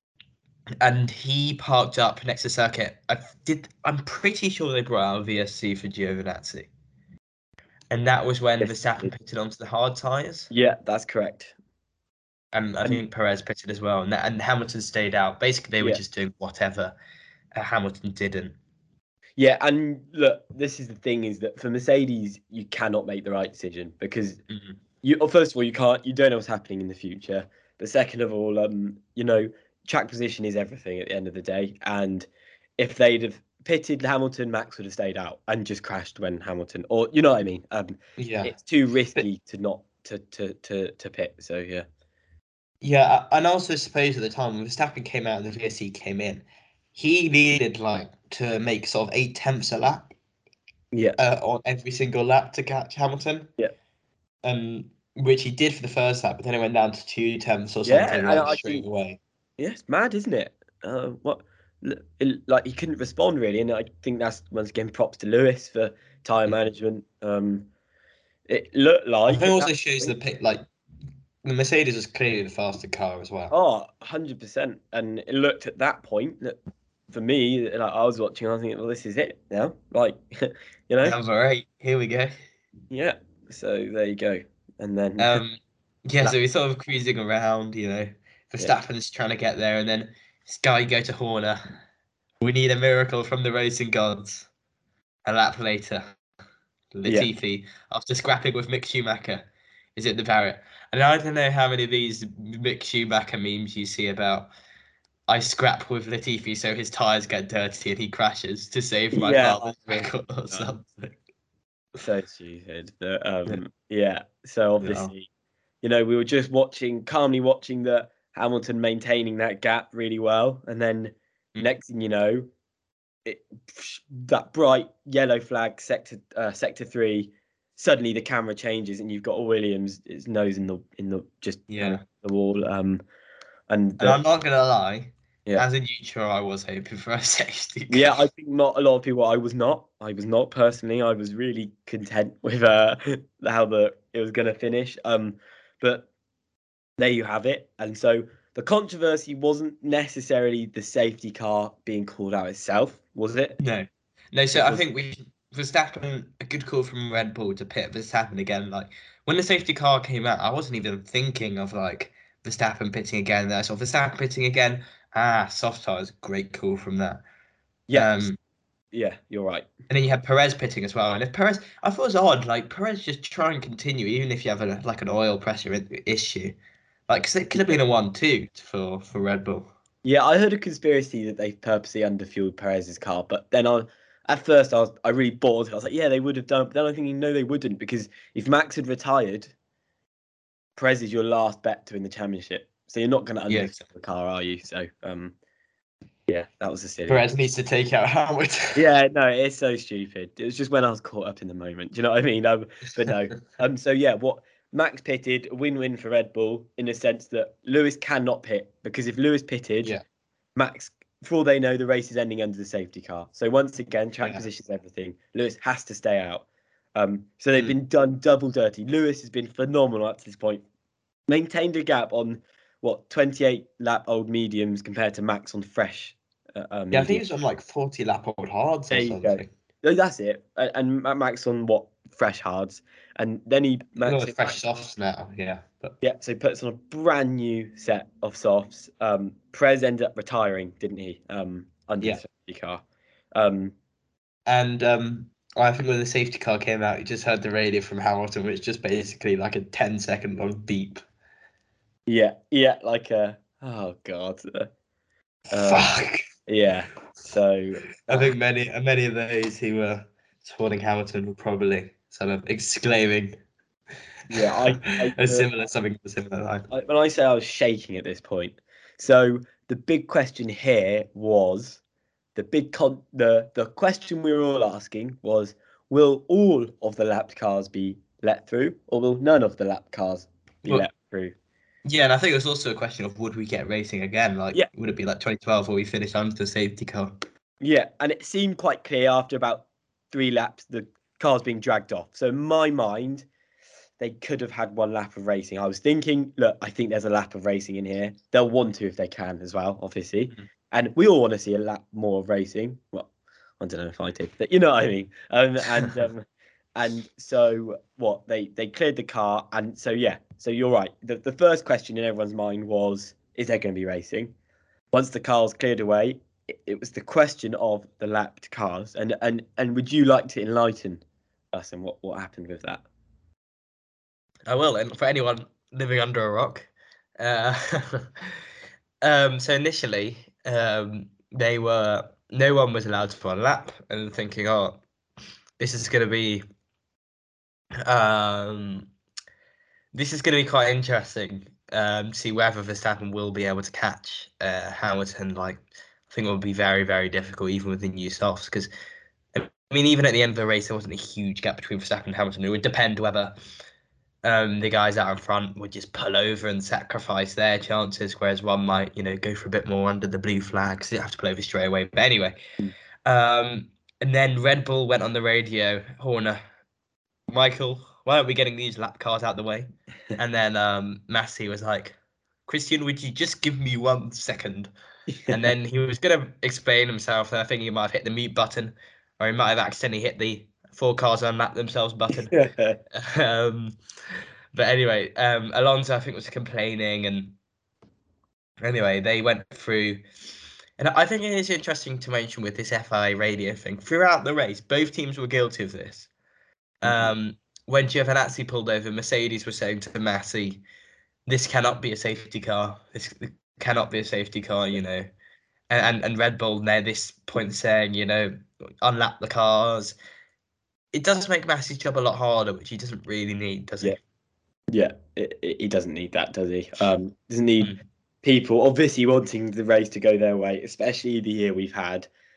and he parked up next to the circuit. I did I'm pretty sure they brought out a V S C for Giovinazzi. And that was when yes, Verstappen pitted onto the hard tyres. yeah, that's correct. And I And think Perez pitted as well. And, that, and Hamilton stayed out. Basically, they were yeah, just doing whatever uh, Hamilton didn't. yeah, and look, this is the thing: is that for Mercedes, you cannot make the right decision because Mm-hmm. you well, first of all you can't you don't know what's happening in the future, but second of all um you know track position is everything at the end of the day, and if they'd have pitted Hamilton, Max would have stayed out and just crashed when Hamilton, or you know what I mean. um Yeah. it's too But risky to not to to to to pit, so yeah. yeah, and also suppose at the time when Verstappen came out and the V S C came in, he needed like to make sort of eight tenths a lap Yeah, uh, on every single lap to catch Hamilton, yeah, um, which he did for the first lap, but then it went down to two tenths or yeah, something and like I straight think away. yeah, it's mad, isn't it? Uh what l- it- like he couldn't respond really, and I think that's once again props to Lewis for tire Mm. management. um it looked I like think it at also that shows the point. pick like the Mercedes was clearly the faster car as well. Oh, one hundred percent. And it looked at that point that for me, like I was watching, I was thinking, well, this is it now. Like, you know, Number eight, here we go. yeah. So there you go. And then, Um, yeah, that, so he's sort of cruising around, you know, yeah, Verstappen's trying to get there, and then Sky go to Horner. We need a miracle from the racing gods. A lap later, yeah, Latifi, after scrapping with Mick Schumacher, is at the Barrett. And I don't know how many of these Mick Schumacher memes you see about I scrap with Latifi so his tyres get dirty and he crashes to save my yeah. I father's know. record or Uh, something. so stupid. But, Yeah. um, yeah. So Yeah. obviously, you know, we were just watching, calmly watching the Hamilton maintaining that gap really well. And then Mm. next thing you know, it, that bright yellow flag, sector uh, sector three. Suddenly the camera changes and you've got Williams' his nose in the in the just Yeah. the wall. Um, and the, And I'm not gonna lie, yeah, as a neutral, I was hoping for a safety car. yeah. I think not a lot of people. I was not. I was not personally. I was really content with uh how the it was going to finish. Um, but there you have it. And so the controversy wasn't necessarily the safety car being called out itself, was it? No, no. So It I was. think we Verstappen a good call from Red Bull to pit Verstappen again. Like when the safety car came out, I wasn't even thinking of like Verstappen pitting again. There, so Verstappen pitting again. Ah, soft tires, great call from that. Yeah, Um, yeah. You're right. and then you had Perez pitting as well. And if Perez, I thought it was odd. Like Perez just try and continue, even if you have a like an oil pressure i- issue. Like 'cause it could have been a one-two for for Red Bull. Yeah, I heard a conspiracy that they purposely underfueled Perez's car, but then I, at first, I was I really bored. I was like, yeah, they would have done. But then I think, no, they wouldn't, because if Max had retired, Perez is your last bet to win the championship. So you're not going to Yes, underfuel the car, are you? So, um, yeah, that was a silly. Perez needs to take out Hamilton. Yeah, no, it's so stupid. It was just when I was caught up in the moment. Do you know what I mean? Um, but no. Um, so yeah, what Max pitted, a win-win for Red Bull in the sense that Lewis cannot pit, because if Lewis pitted, Yeah, Max, for all they know, the race is ending under the safety car. So once again, track yeah. positions, everything. Lewis has to stay out. Um, so they've Mm. been done double dirty. Lewis has been phenomenal up to this point. Maintained a gap on what twenty-eight lap old mediums compared to Max on fresh. Uh, uh, Yeah, I think medium. he was on like forty lap old hards There or you go. something. No, that's it. And, and Ma- Max on what fresh hards, and then he No, Max it's fresh softs now. Yeah, but yeah, so he puts on a brand new set of softs. Um, Prez ended up retiring, didn't he? Um, under yeah, the safety car. Um, and um, I think when the safety car came out, you just heard the radio from Hamilton, which just basically like a ten second long beep. yeah, yeah, like a oh god, uh, um, Fuck. yeah. So I uh, think many many of those who were supporting Hamilton were probably sort of exclaiming yeah, I, I, a uh, similar something a similar line. I when I say I was shaking at this point. So the big question here was the big con the the question we were all asking was, will all of the lapped cars be let through, or will none of the lapped cars be But let through? yeah, and I think it was also a question of would we get racing again? Like, Yeah, would it be like twenty twelve where we finished under the safety car? yeah, and it seemed quite clear after about three laps the cars being dragged off. So in my mind, they could have had one lap of racing. I was thinking, look, I think there's a lap of racing in here. They'll want to if they can as well, obviously. Mhm. And we all want to see a lap more of racing. Well, I don't know if I did, but you know what I mean. Um, and um, and so what they they cleared the car, and so yeah, so you're right. The the first question in everyone's mind was, is there going to be racing? Once the cars cleared away, it, it was the question of the lapped cars. And and and would you like to enlighten us and what what happened with that? I will, and for anyone living under a rock. Uh, um, so initially, um, they were no one was allowed to run a lap, and thinking, oh, this is going to be, um, this is going to be quite interesting. Um, see whether Verstappen will be able to catch uh, Hamilton. Like, I think it will be very, very difficult, even with the new softs, because I mean, even at the end of the race, there wasn't a huge gap between Verstappen and Hamilton. It would depend whether um, the guys out in front would just pull over and sacrifice their chances, whereas one might, you know, go for a bit more under the blue flag, so you have to pull over straight away. But anyway, um, and then Red Bull went on the radio, Horner, Michael, why aren't we getting these lap cars out the way? And then um, Massey was like, Christian, would you just give me one second? And then he was going to explain himself, and I think he might have hit the mute button, or he might have accidentally hit the four cars unlap themselves button. um, but anyway, um, Alonso I think was complaining, and anyway they went through. And I think it is interesting to mention with this F I A radio thing throughout the race, both teams were guilty of this. Um, when Giovinazzi pulled over, Mercedes was saying to Massey, "This cannot be a safety car. This cannot be a safety car," you know. And and, and Red Bull near this point saying, you know, unlap the cars. It does make Massey's job a lot harder, which he doesn't really need, does Yeah, he? yeah. It, it, he doesn't need that, does he? Um, doesn't need Mm. people obviously wanting the race to go their way, especially the year we've had.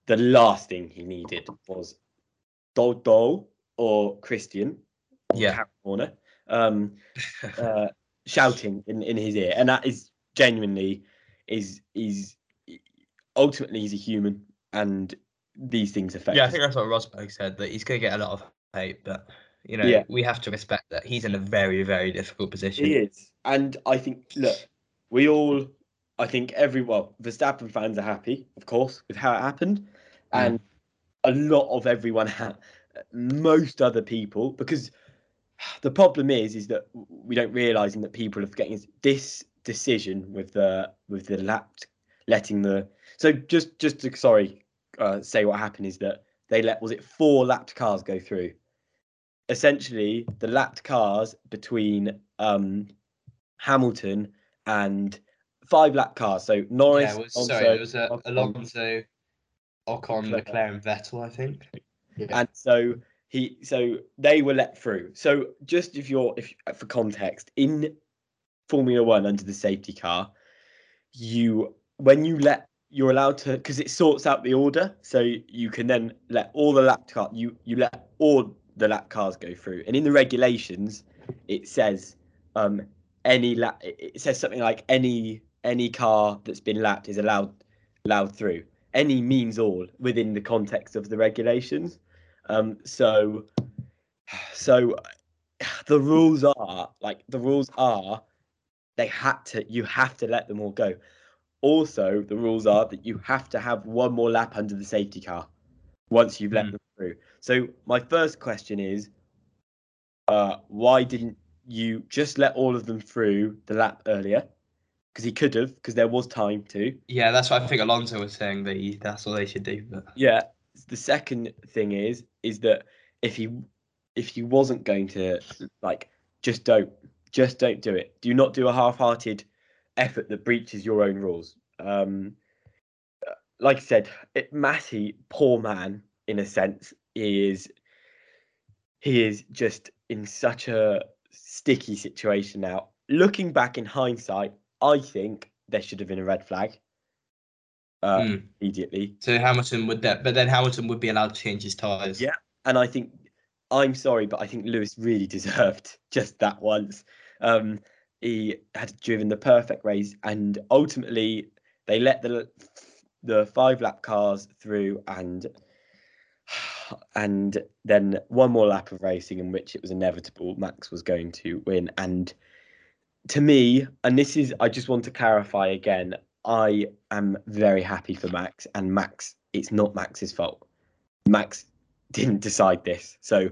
the last thing he needed was Dodo or Christian or Yeah. Karen Horner um, uh, shouting in, in his ear, and that is genuinely is is ultimately he's a human, and these things affect. Yeah, I us. think that's what Rosberg said, that he's going to get a lot of hate, but you know, Yeah, we have to respect that he's in a very, very difficult he position. is, and I think look, we all, I think every well, Verstappen fans are happy, of course, with how it happened, and Mm. a lot of everyone, ha- most other people, because the problem is, is that we don't realise that people are forgetting is this decision with the with the lapped letting the so just just to sorry uh, say what happened is that they let was it four lapped cars go through. Essentially, the lapped cars between um, Hamilton and five lap cars. So Yeah, Norris, it was, sorry, Alonso, it was uh, Ocon, Alonso, Ocon, Leclerc. Leclerc, and Vettel, I think. Yeah. And so he so they were let through. So just if you're if for context, in Formula One under the safety car, you when you let you're allowed to because it sorts out the order, so you can then let all the lap car you you let all the lap cars go through. And in the regulations, it says um any lap it says something like any any car that's been lapped is allowed allowed through. Any means all within the context of the regulations. Um, so so the rules are like the rules are they had to you have to let them all go. Also, the rules are that you have to have one more lap under the safety car once you've let Mm. them through. So my first question is, uh, why didn't you just let all of them through the lap earlier? Because he could have, because there was time to. Yeah, that's what I think Alonso was saying, that he, that's all they should do. But Yeah. The second thing is, is that if he, if he wasn't going to like, just don't, just don't do it. Do not do a half-hearted effort that breaches your own rules. Um, like I said, it, Matty, poor man, in a sense, is he is just in such a sticky situation now. Looking back in hindsight, I think there should have been a red flag uh, mm. immediately. So Hamilton would that, but then Hamilton would be allowed to change his tyres. Yeah, and I think I'm sorry, but I think Lewis really deserved just that once. Um, he had driven the perfect race, and ultimately they let the the five lap cars through, and and then one more lap of racing in which it was inevitable Max was going to win. And to me, and this is I just want to clarify again, I am very happy for Max, and Max, it's not Max's fault. Max didn't decide this. So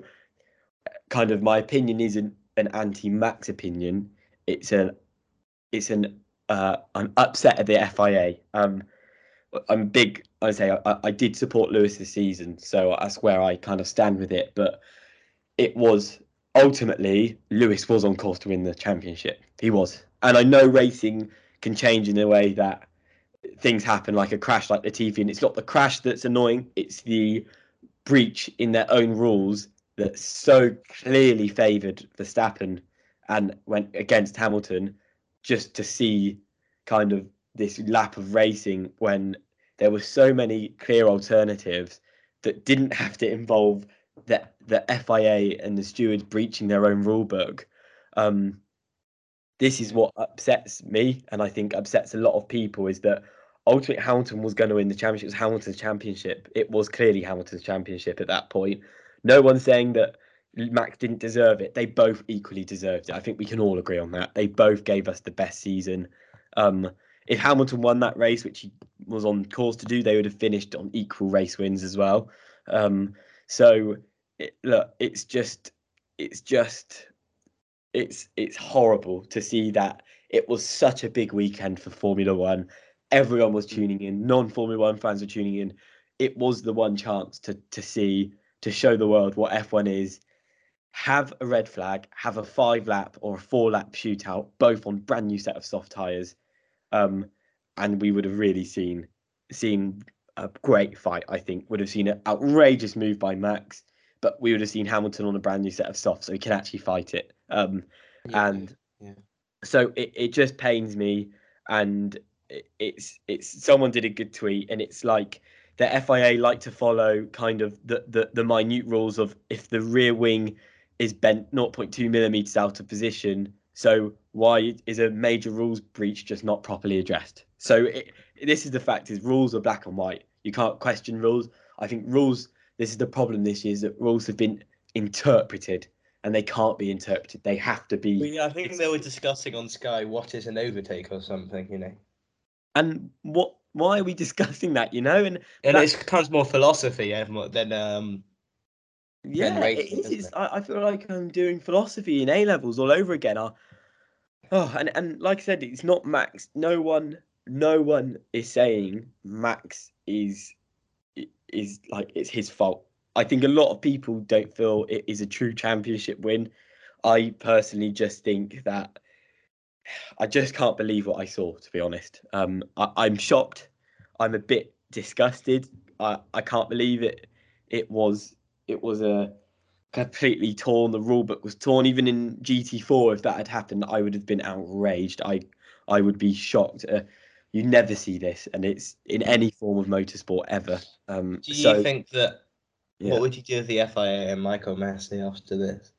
kind of my opinion isn't an anti-Max opinion. It's an it's an uh, I'm upset at the F I A. Um, I'm big. I say I, I did support Lewis this season, so that's where I kind of stand with it. But it was ultimately Lewis was on course to win the championship. He was, and I know racing can change in a way that things happen, like a crash, like Latifi, and it's not the crash that's annoying; it's the breach in their own rules that so clearly favoured Verstappen and went against Hamilton, just to see kind of this lap of racing when there were so many clear alternatives that didn't have to involve the the F I A and the stewards breaching their own rule book. Um, this is what upsets me, and I think upsets a lot of people, is that ultimately Hamilton was going to win the championship. It was Hamilton's championship. It was clearly Hamilton's championship at that point. No one's saying that Max didn't deserve it. They both equally deserved it. I think we can all agree on that. They both gave us the best season. Um, if Hamilton won that race, which he was on course to do, they would have finished on equal race wins as well. Um, so it, look, it's just, it's just it's it's horrible to see that it was such a big weekend for Formula One. Everyone was tuning in. Non-Formula One fans were tuning in. It was the one chance to to see to show the world what F one is. Have a red flag, have a five lap or a four lap shootout, both on brand new set of soft tires, um, and we would have really seen seen a great fight. I think would have seen an outrageous move by Max, but we would have seen Hamilton on a brand new set of softs, so he can actually fight it. Um, Yeah, and yeah. so it, it just pains me, and it, it's it's someone did a good tweet, and it's like the F I A like to follow kind of the, the, the minute rules of if the rear wing is bent zero point two millimeters out of position. So why is a major rules breach just not properly addressed? So it, this is the fact: is rules are black and white. You can't question rules. I think rules. This is the problem this year: is that rules have been interpreted, and they can't be interpreted. They have to be. I, mean, I think they were discussing on Sky what is an overtake or something, you know. And what? Why are we discussing that? You know, and and it becomes more philosophy than um. Yeah, racing, it is. It? I, I feel like I'm doing philosophy in A levels all over again. I, oh, and and like I said, it's not Max. No one, no one is saying Max is is like it's his fault. I think a lot of people don't feel it is a true championship win. I personally just think that I just can't believe what I saw, to be honest. Um, I, I'm shocked. I'm a bit disgusted. I, I can't believe it. It was it was a completely torn. The rule book was torn. Even in G T four, if that had happened, I would have been outraged. I I would be shocked. Uh, you never see this, and it's in any form of motorsport ever. Um, do you so, think that? Yeah. What would you do with the F I A and Michael Massey after this?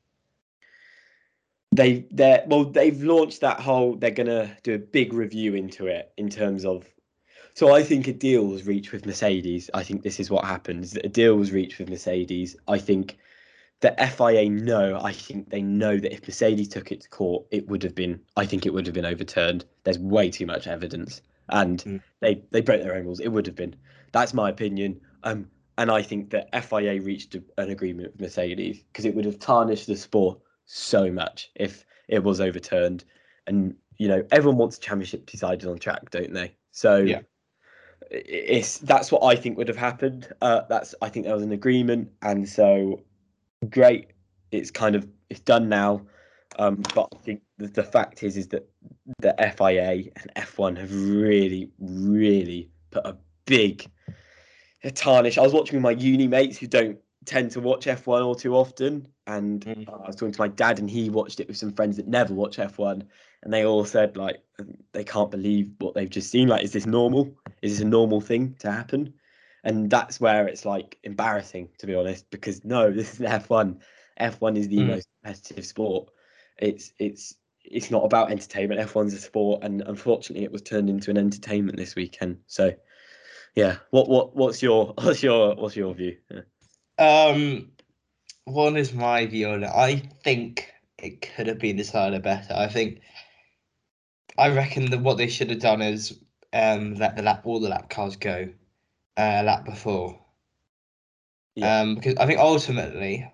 They they well they've launched that whole. They're gonna do a big review into it in terms of. So I think a deal was reached with Mercedes. I think this is what happens. A deal was reached with Mercedes. I think the F I A know. I think they know that if Mercedes took it to court, it would have been. I think it would have been overturned. There's way too much evidence, and mm. they they broke their own rules. It would have been. That's my opinion. Um, and I think that F I A reached a, an agreement with Mercedes because it would have tarnished the sport so much if it was overturned. And you know, everyone wants a championship decided on track, don't they? So yeah. It's that's what I think would have happened. Uh, that's I think there was an agreement, and so great. It's kind of it's done now. Um, but I think the, the fact is is that the F I A and F one have really, really put a big a tarnish. I was watching with my uni mates who don't tend to watch F one all too often, and mm. I was talking to my dad, and he watched it with some friends that never watch F one, and they all said like they can't believe what they've just seen. Like, is this normal? Is this a normal thing to happen? And that's where it's like embarrassing, to be honest, because no, this is F one. F one is the mm. most competitive sport. It's it's it's not about entertainment. F one's a sport, and unfortunately, it was turned into an entertainment this weekend. So, yeah, what what what's your what's your what's your view? Yeah. Um, one is my view on it. I think it could have been decided better. I think I reckon that what they should have done is um let the lap all the lap cars go uh, a lap before. Yeah. Um, because I think ultimately,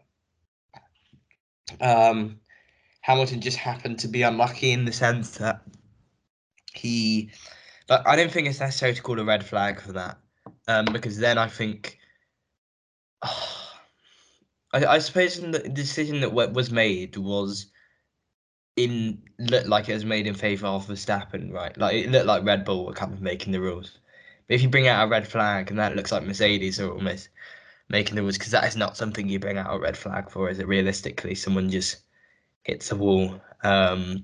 um, Hamilton just happened to be unlucky in the sense that he. But I don't think it's necessary to call a red flag for that, um, because then I think. Oh, I, I suppose the decision that was made was in looked like it was made in favour of Verstappen, right? Like it looked like Red Bull were kind of making the rules. But if you bring out a red flag and that looks like Mercedes are almost making the rules, because that is not something you bring out a red flag for, is it? Realistically, someone just hits a wall. Um,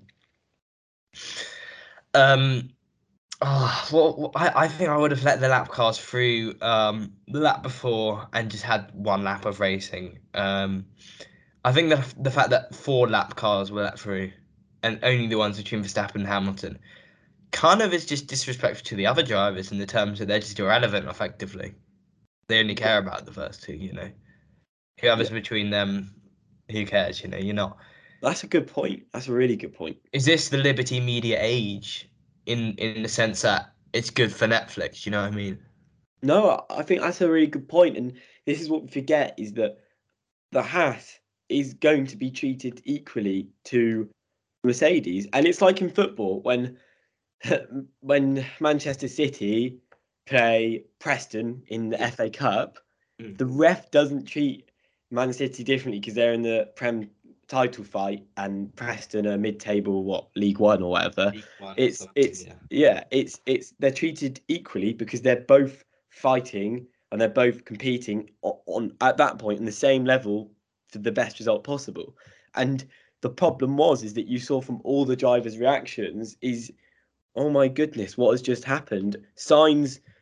um, oh, well, I, I think I would have let the lap cars through um, the lap before and just had one lap of racing. Um, I think the the fact that four lap cars were let through and only the ones between Verstappen and Hamilton kind of is just disrespectful to the other drivers in the terms that they're just irrelevant, effectively. They only care about the first two, you know. Whoever's yeah. between them, who cares, you know, you're not. That's a good point. That's a really good point. Is this the Liberty Media age in, in the sense that it's good for Netflix, you know what I mean? No, I think that's a really good point. And this is what we forget is that the Haas is going to be treated equally to Mercedes. And it's like in football when when Manchester City play Preston in the F A Cup, mm. the ref doesn't treat Man City differently because they're in the Prem title fight and Preston are mid-table, what, League One or whatever. One it's or it's yeah. yeah, it's it's they're treated equally because they're both fighting and they're both competing on, on at that point in the same level for the best result possible. And the problem was is that you saw from all the drivers' reactions is, oh my goodness, what has just happened? Sainz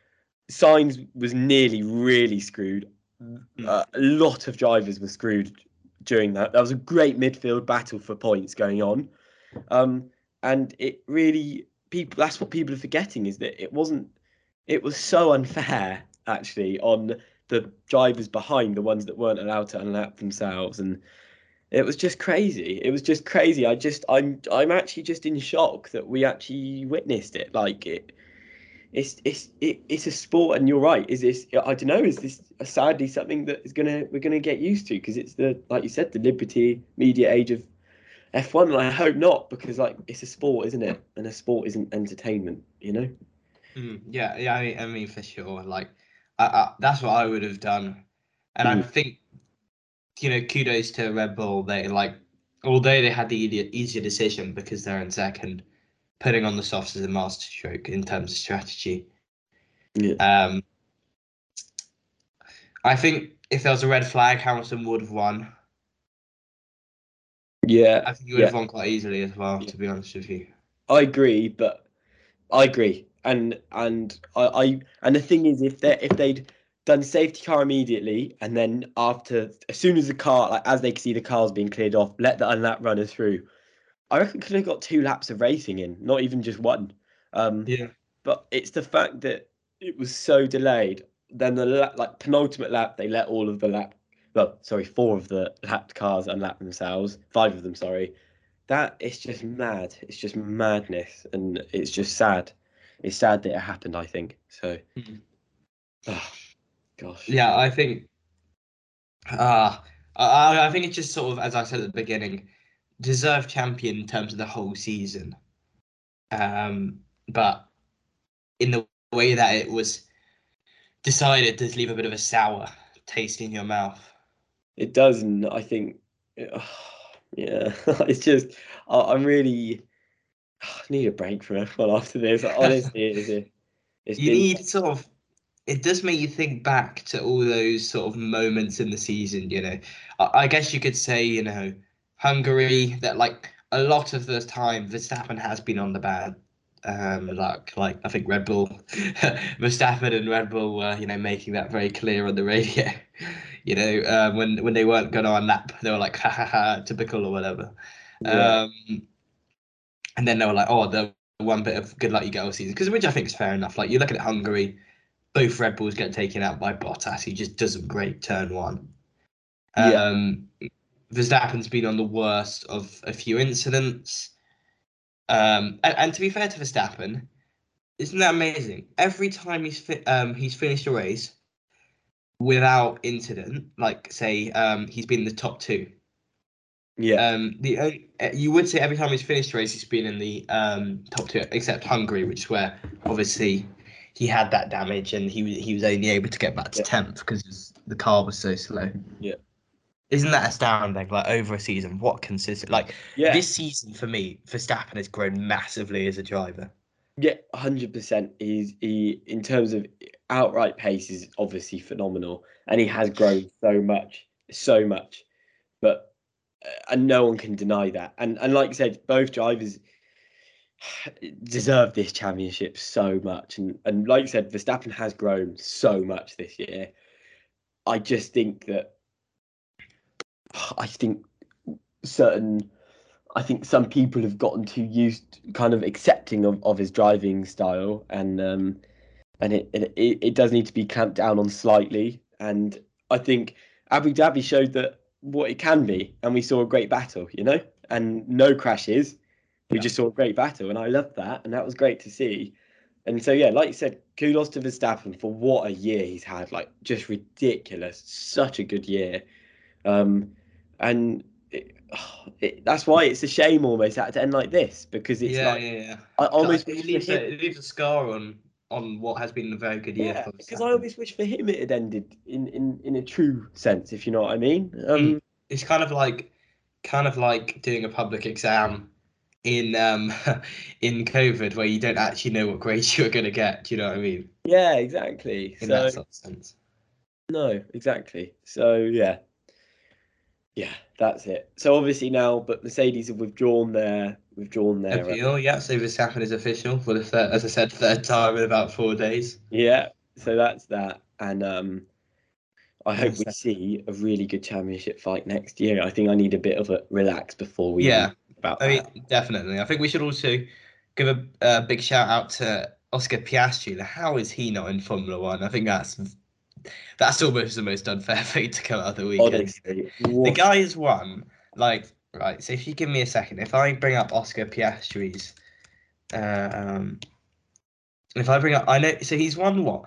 Sainz was nearly really screwed. Uh, a lot of drivers were screwed during that. That was a great midfield battle for points going on, um, and it really people. That's what people are forgetting is that it wasn't. It was so unfair actually on the drivers behind, the ones that weren't allowed to unlap themselves, and it was just crazy. It was just crazy. I just I'm I'm actually just in shock that we actually witnessed it. Like it it's it's it, it's a sport, and you're right. Is this I don't know? Is this sadly something that is gonna we're gonna get used to because it's the like you said the Liberty media age of F one, and I hope not because like it's a sport, isn't it? And a sport isn't entertainment, you know. Mm, yeah, yeah. I mean, I mean, for sure. Like, I, I, that's what I would have done, and I Mm. think you know, kudos to Red Bull. They like, although they had the easier, easier decision because they're in second, putting on the softs is a masterstroke in terms of strategy. Yeah. Um, I think if there was a red flag, Hamilton would have won. Yeah. I think he would Yeah. have won quite easily as well, Yeah. to be honest with you. I agree, but I agree, and and I, I and the thing is, if they if they'd done safety car immediately, and then after, as soon as the car, like as they could see the cars being cleared off, let the unlap runner through, I reckon could have got two laps of racing in, not even just one. Um, Yeah. but it's the fact that it was so delayed. Then the lap, like penultimate lap, they let all of the lap, well, sorry, four of the lapped cars unlap themselves, five of them, sorry. That it's just mad. It's just madness, and it's just sad. It's sad that it happened. I think so. Mhm. Oh, gosh. Yeah, I think. Uh, I, I think it's just sort of, as I said at the beginning, deserved champion in terms of the whole season. Um, but in the way that it was decided to leave a bit of a sour taste in your mouth. It doesn't. I think. Oh, yeah, it's just. I, I'm really. I need a break from F one after this. Honestly, it's, it's You been. need sort of it does make you think back to all those sort of moments in the season, you know. I, I guess you could say, you know, Hungary, that like a lot of the time Verstappen has been on the bad um luck. Like I think Red Bull Verstappen and Red Bull were, you know, making that very clear on the radio. You know, uh, when when they weren't gonna unlap, they were like ha ha ha typical or whatever. Yeah, Um and then they were like, oh, the one bit of good luck you get all season. Because which I think is fair enough. Like you're looking at Hungary, both Red Bulls get taken out by Bottas. He just doesn't great turn one. yeah, Um, Verstappen's been on the worst of a few incidents. Um, and, and to be fair to Verstappen, isn't that amazing? Every time he's fi- um, he's finished a race without incident, like say um, he's been in the top two. yeah, Um, the only- uh, you would say every time he's finished a race, he's been in the um, top two, except Hungary, which is where obviously he had that damage and he was he was only able to get back to yeah, tenth because the car was so slow. yeah, Isn't that astounding? Like over a season, what consistent? Like yeah, this season for me, Verstappen has grown massively as a driver. yeah. Hundred percent. He's he in terms of outright pace is obviously phenomenal, and he has grown so much, so much. But uh, and no one can deny that. And and like I said, both drivers deserve this championship so much. And and like you said, Verstappen has grown so much this year. I just think that I think certain I think some people have gotten too used kind of accepting of, of his driving style and um and it, it it does need to be clamped down on slightly. And I think Abu Dhabi showed that what it can be, and we saw a great battle, you know, and no crashes. We Yeah. just saw a great battle, and I loved that, and that was great to see. And so, yeah, like you said, kudos to Verstappen for what a year he's had, like just ridiculous, such a good year. Um, and it, it, that's why it's a shame almost had to end like this because it's Yeah, like yeah, yeah. I God, almost It wish for leaves him. a it leaves a scar on on what has been a very good year Yeah, for because I Verstappen. always wish for him it had ended in, in, in a true sense, if you know what I mean. Mm. Um, It's kind of like kind of like doing a public exam in um in COVID where you don't actually know what grades you're gonna get. Do you know what I mean? yeah, exactly. In that So sort of sense. no, exactly. So yeah, yeah, that's it. So obviously now, but Mercedes have withdrawn their withdrawn their uh, Appeal, yeah. So Verstappen is official for the third, as I said, third time in about four days. yeah. so that's that, and um, I hope Yes, we that- see a really good championship fight next year. I think I need a bit of a relax before we Yeah, even think about I that. mean, definitely. I think we should also give a, a big shout out to Oscar Piastri. How is he not in Formula One? I think that's that's almost the most unfair thing to come out of the weekend. Honestly, The what? guy has won, like, right. So if you give me a second, if I bring up Oscar Piastri's, uh, um, if I bring up, I know. So he's won what?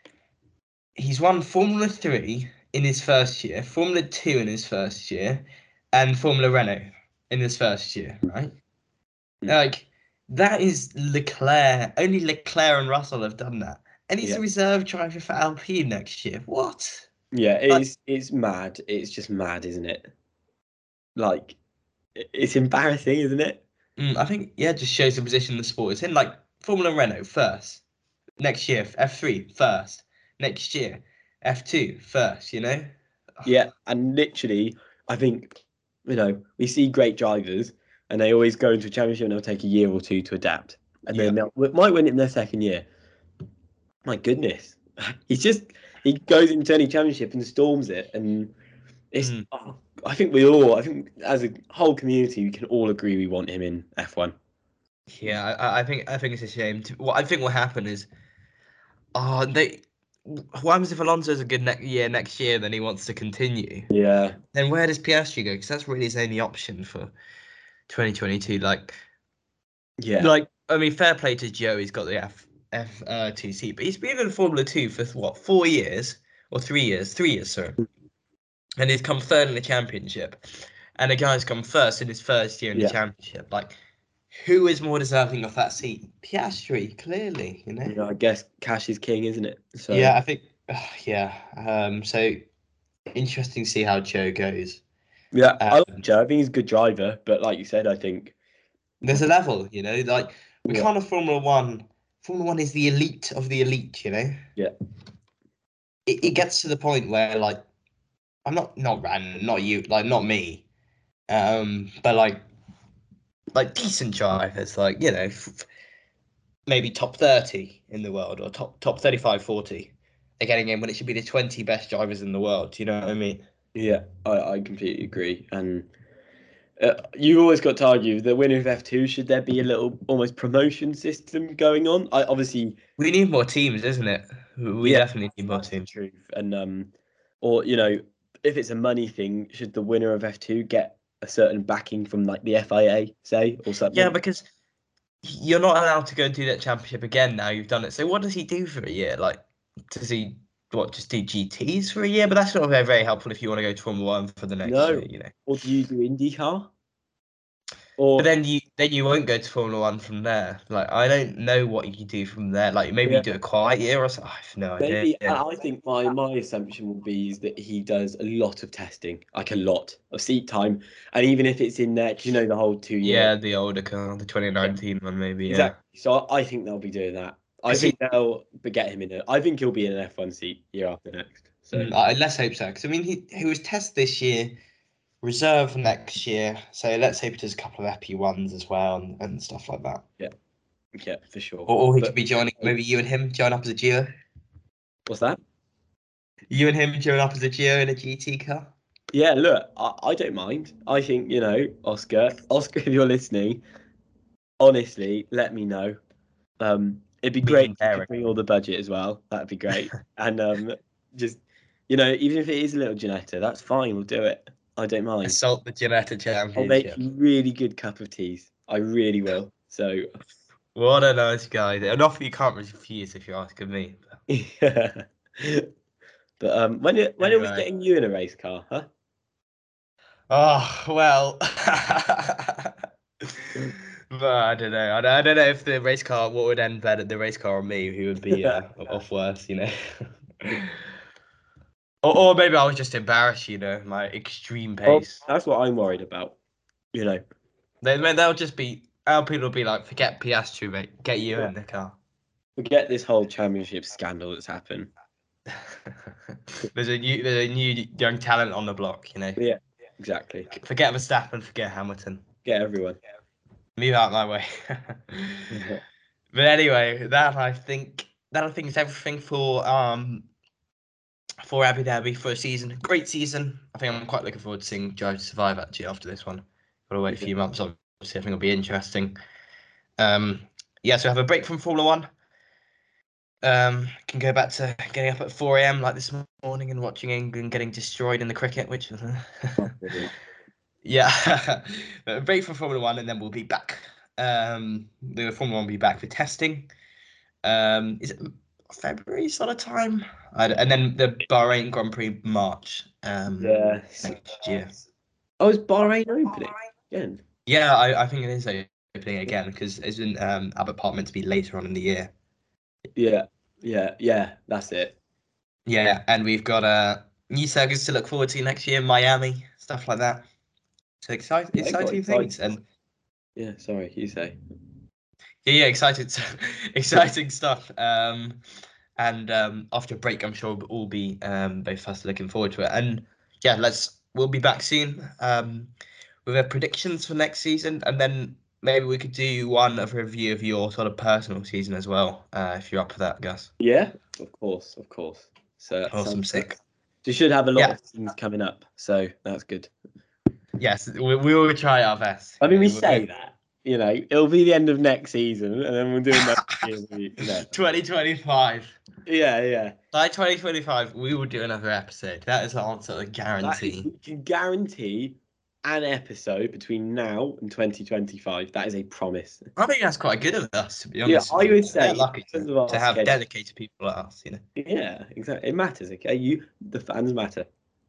He's won Formula Three in his first year, Formula Two in his first year, and Formula Renault in his first year, right? Mm. Like that is Leclerc. Only Leclerc and Russell have done that, and he's Yeah, a reserve driver for Alpine next year. What? yeah, Like, it's it's mad. It's just mad, isn't it? Like, i- it's embarrassing, isn't it? mm, I think yeah, it just shows the position the sport is in. Like Formula Renault first next year, F three first next year, F two first. You know? Yeah, and literally, I think, you know, we see great drivers, and they always go into a championship and they'll take a year or two to adapt, and Yeah. then they'll might win it in their second year. My goodness, he's just he goes into any championship and storms it, and it's. Mm. Oh, I think we all, I think as a whole community, we can all agree we want him in F one. Yeah, I, I think I think it's a shame. To, what I think will happen is, oh, they. What happens if Alonso's a good ne- year next year? Then he wants to continue. Yeah, Then where does Piastri go? Because that's really his only option for twenty twenty-two. Like, yeah, like I mean, fair play to Joe. He's got the F F uh, two seat, but he's been in Formula Two for what four years or three years? Three years, sorry. And he's come third in the championship, and the guy's come first in his first year in the yeah. championship. Like, who is more deserving of that seat? Piastri, clearly. You know. You know, I guess cash is king, isn't it? So Yeah, I think. Uh, yeah. Um. So interesting to see how Joe goes. yeah, I like Um, Joe. I think he's a good driver, but like you said, I think, I there's a think level, you know, like we yeah, can't have Formula One. Formula One is the elite of the elite, you know. yeah, It, it gets to the point where like I'm not not random, not you, like not me, um, but like like decent drivers, like you know, f- maybe top thirty in the world or top top thirty-five, forty. They're getting in when it should be the twenty best drivers in the world. Do you know what I mean? yeah. I, I completely agree. And uh, you always got to argue the winner of F two, should there be a little almost promotion system going on? I obviously, We need more teams, isn't it? We yeah, definitely need more that's the teams. truth. And um, or you know, if it's a money thing, should the winner of F two get a certain backing from like the F I A, say, or Yeah, something? because you're not allowed to go and do that championship again now you've done it. So what does he do for a year? Like, does he what just do G Ts for a year? But that's not very very helpful if you want to go to Formula One for the next year, No. you know. Or do you do IndyCar? But Or then you then you won't go to Formula One from there. Like I don't know what you do from there. Like maybe you yeah, do a quiet year or something. I have no idea. maybe. I I think my my assumption will be is that he does a lot of testing, like a lot of seat time, and even if it's in there, 'cause you know the whole two year. Yeah, the older car, the twenty nineteen one maybe. Yeah, Exactly. So I I think they'll be doing that. I because think he. they'll get him in it. I think he'll be in an F one seat year after next. So Mm, I, let's hope so. Because I mean, he he was tested this year, reserve next year. So let's hope he does a couple of F P ones as well and, and stuff like that. yeah, yeah, for sure. Or, or he could But be joining, maybe you and him join up as a duo. what's that? You and him join up as a duo in a G T car. Yeah, look, I, I don't mind. I think, you know, Oscar, Oscar, if you're listening, honestly, let me know. Um, it'd be Me great and if you could Derek. bring all the budget as well. That'd be great. And um, just, you know, even if it is a little Janetta, that's fine. We'll do it. I don't mind. Assault the Janetta I'll make Championship. you really good cup of teas. I really will. So, What a nice guy. An offer you can't refuse if you're asking me. yeah. But um, when are- when are we Anyway. getting you in a race car, huh? Oh, well. But I don't know. I don't, I don't know if the race car, what would end better, the race car or me, who would be uh, off worse, you know? Or, or maybe I was just embarrassed, you know, my extreme Well, pace. that's what I'm worried about. You know, They, they'll just be, our people will be like, forget Piastri, mate. Get you yeah. in the car. Forget this whole championship scandal that's happened. there's a new there's a new young talent on the block, you know. Yeah, exactly. Forget Verstappen, forget Hamilton. Get everyone. Move out my way. But anyway, that I think that I think is everything for um for Abu Dhabi for a season. Great season. I think I'm quite looking forward to seeing Drive to Survive actually after this one. Got to wait a few months. Obviously, I think it'll be interesting. Um, yeah, so have a break from Formula One. Um, can go back to getting up at four a m like this morning and watching England getting destroyed in the cricket, which was yeah, but a break from Formula One, and then we'll be back. Um, the Formula One will be back for testing. Um, is it February sort of time? I d and then the Bahrain Grand Prix March. Um, Yeah. next year. Oh, is Bahrain opening again? Yeah, I, I think it is opening again because isn't um Albert Park meant to be later on in the year? Yeah, yeah, yeah. That's it. Yeah, and we've got uh new circuits to look forward to next year, Miami, stuff like that. So exciting, I got exciting things, excited. and Yeah, sorry, you say. yeah, yeah, excited, exciting stuff. Um, and um, after a break, I'm sure we'll all be um both of us looking forward to it. And yeah, let's we'll be back soon um with our predictions for next season, and then maybe we could do one of a review of your sort of personal season as well, uh, if you're up for that, Gus. Yeah, of course, of course. So that Awesome, sounds good. sick. You should have a lot Yeah, of things coming up, so that's good. yes, we, we will try our best. I mean, we We- we- say that, you know, it'll be the end of next season, and then we'll do another year. You know. twenty twenty-five. Yeah, yeah. By twenty twenty-five, we will do another episode. That is the answer, I That is, guarantee. we can guarantee an episode between now and twenty twenty-five. That is a promise. I think that's quite good of us, to be Yeah, honest. I with you. would say We're lucky because to, of our to have schedule. dedicated people like us, you know. Yeah, exactly. It matters, okay? You, the fans matter.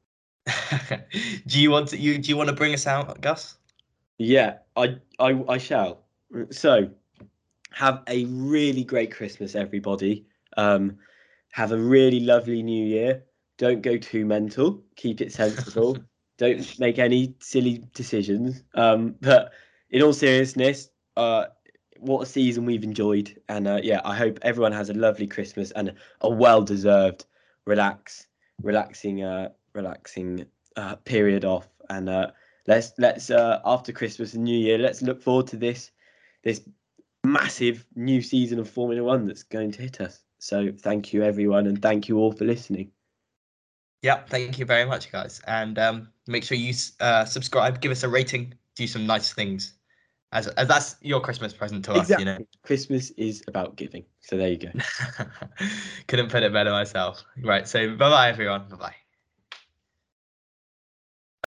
do you want to you do you want to bring us out, Gus? Yeah, I, I, I shall. So, have a really great Christmas, everybody. Um, have a really lovely New Year. Don't go too mental. Keep it sensible. Don't make any silly decisions. Um, but in all seriousness, uh, what a season we've enjoyed, and uh, yeah, I hope everyone has a lovely Christmas and a well-deserved relax, relaxing, uh, relaxing uh, period off. And uh, let's let's uh, after Christmas and New Year, let's look forward to this this massive new season of Formula One that's going to hit us. So thank you everyone, and thank you all for listening. Yeah, thank you very much, guys. And um, make sure you uh, subscribe, give us a rating, do some nice things. As, as that's your Christmas present to us, Exactly. you know. Christmas is about giving. So there you go. Couldn't put it better myself. Right, so bye bye, everyone. Bye bye.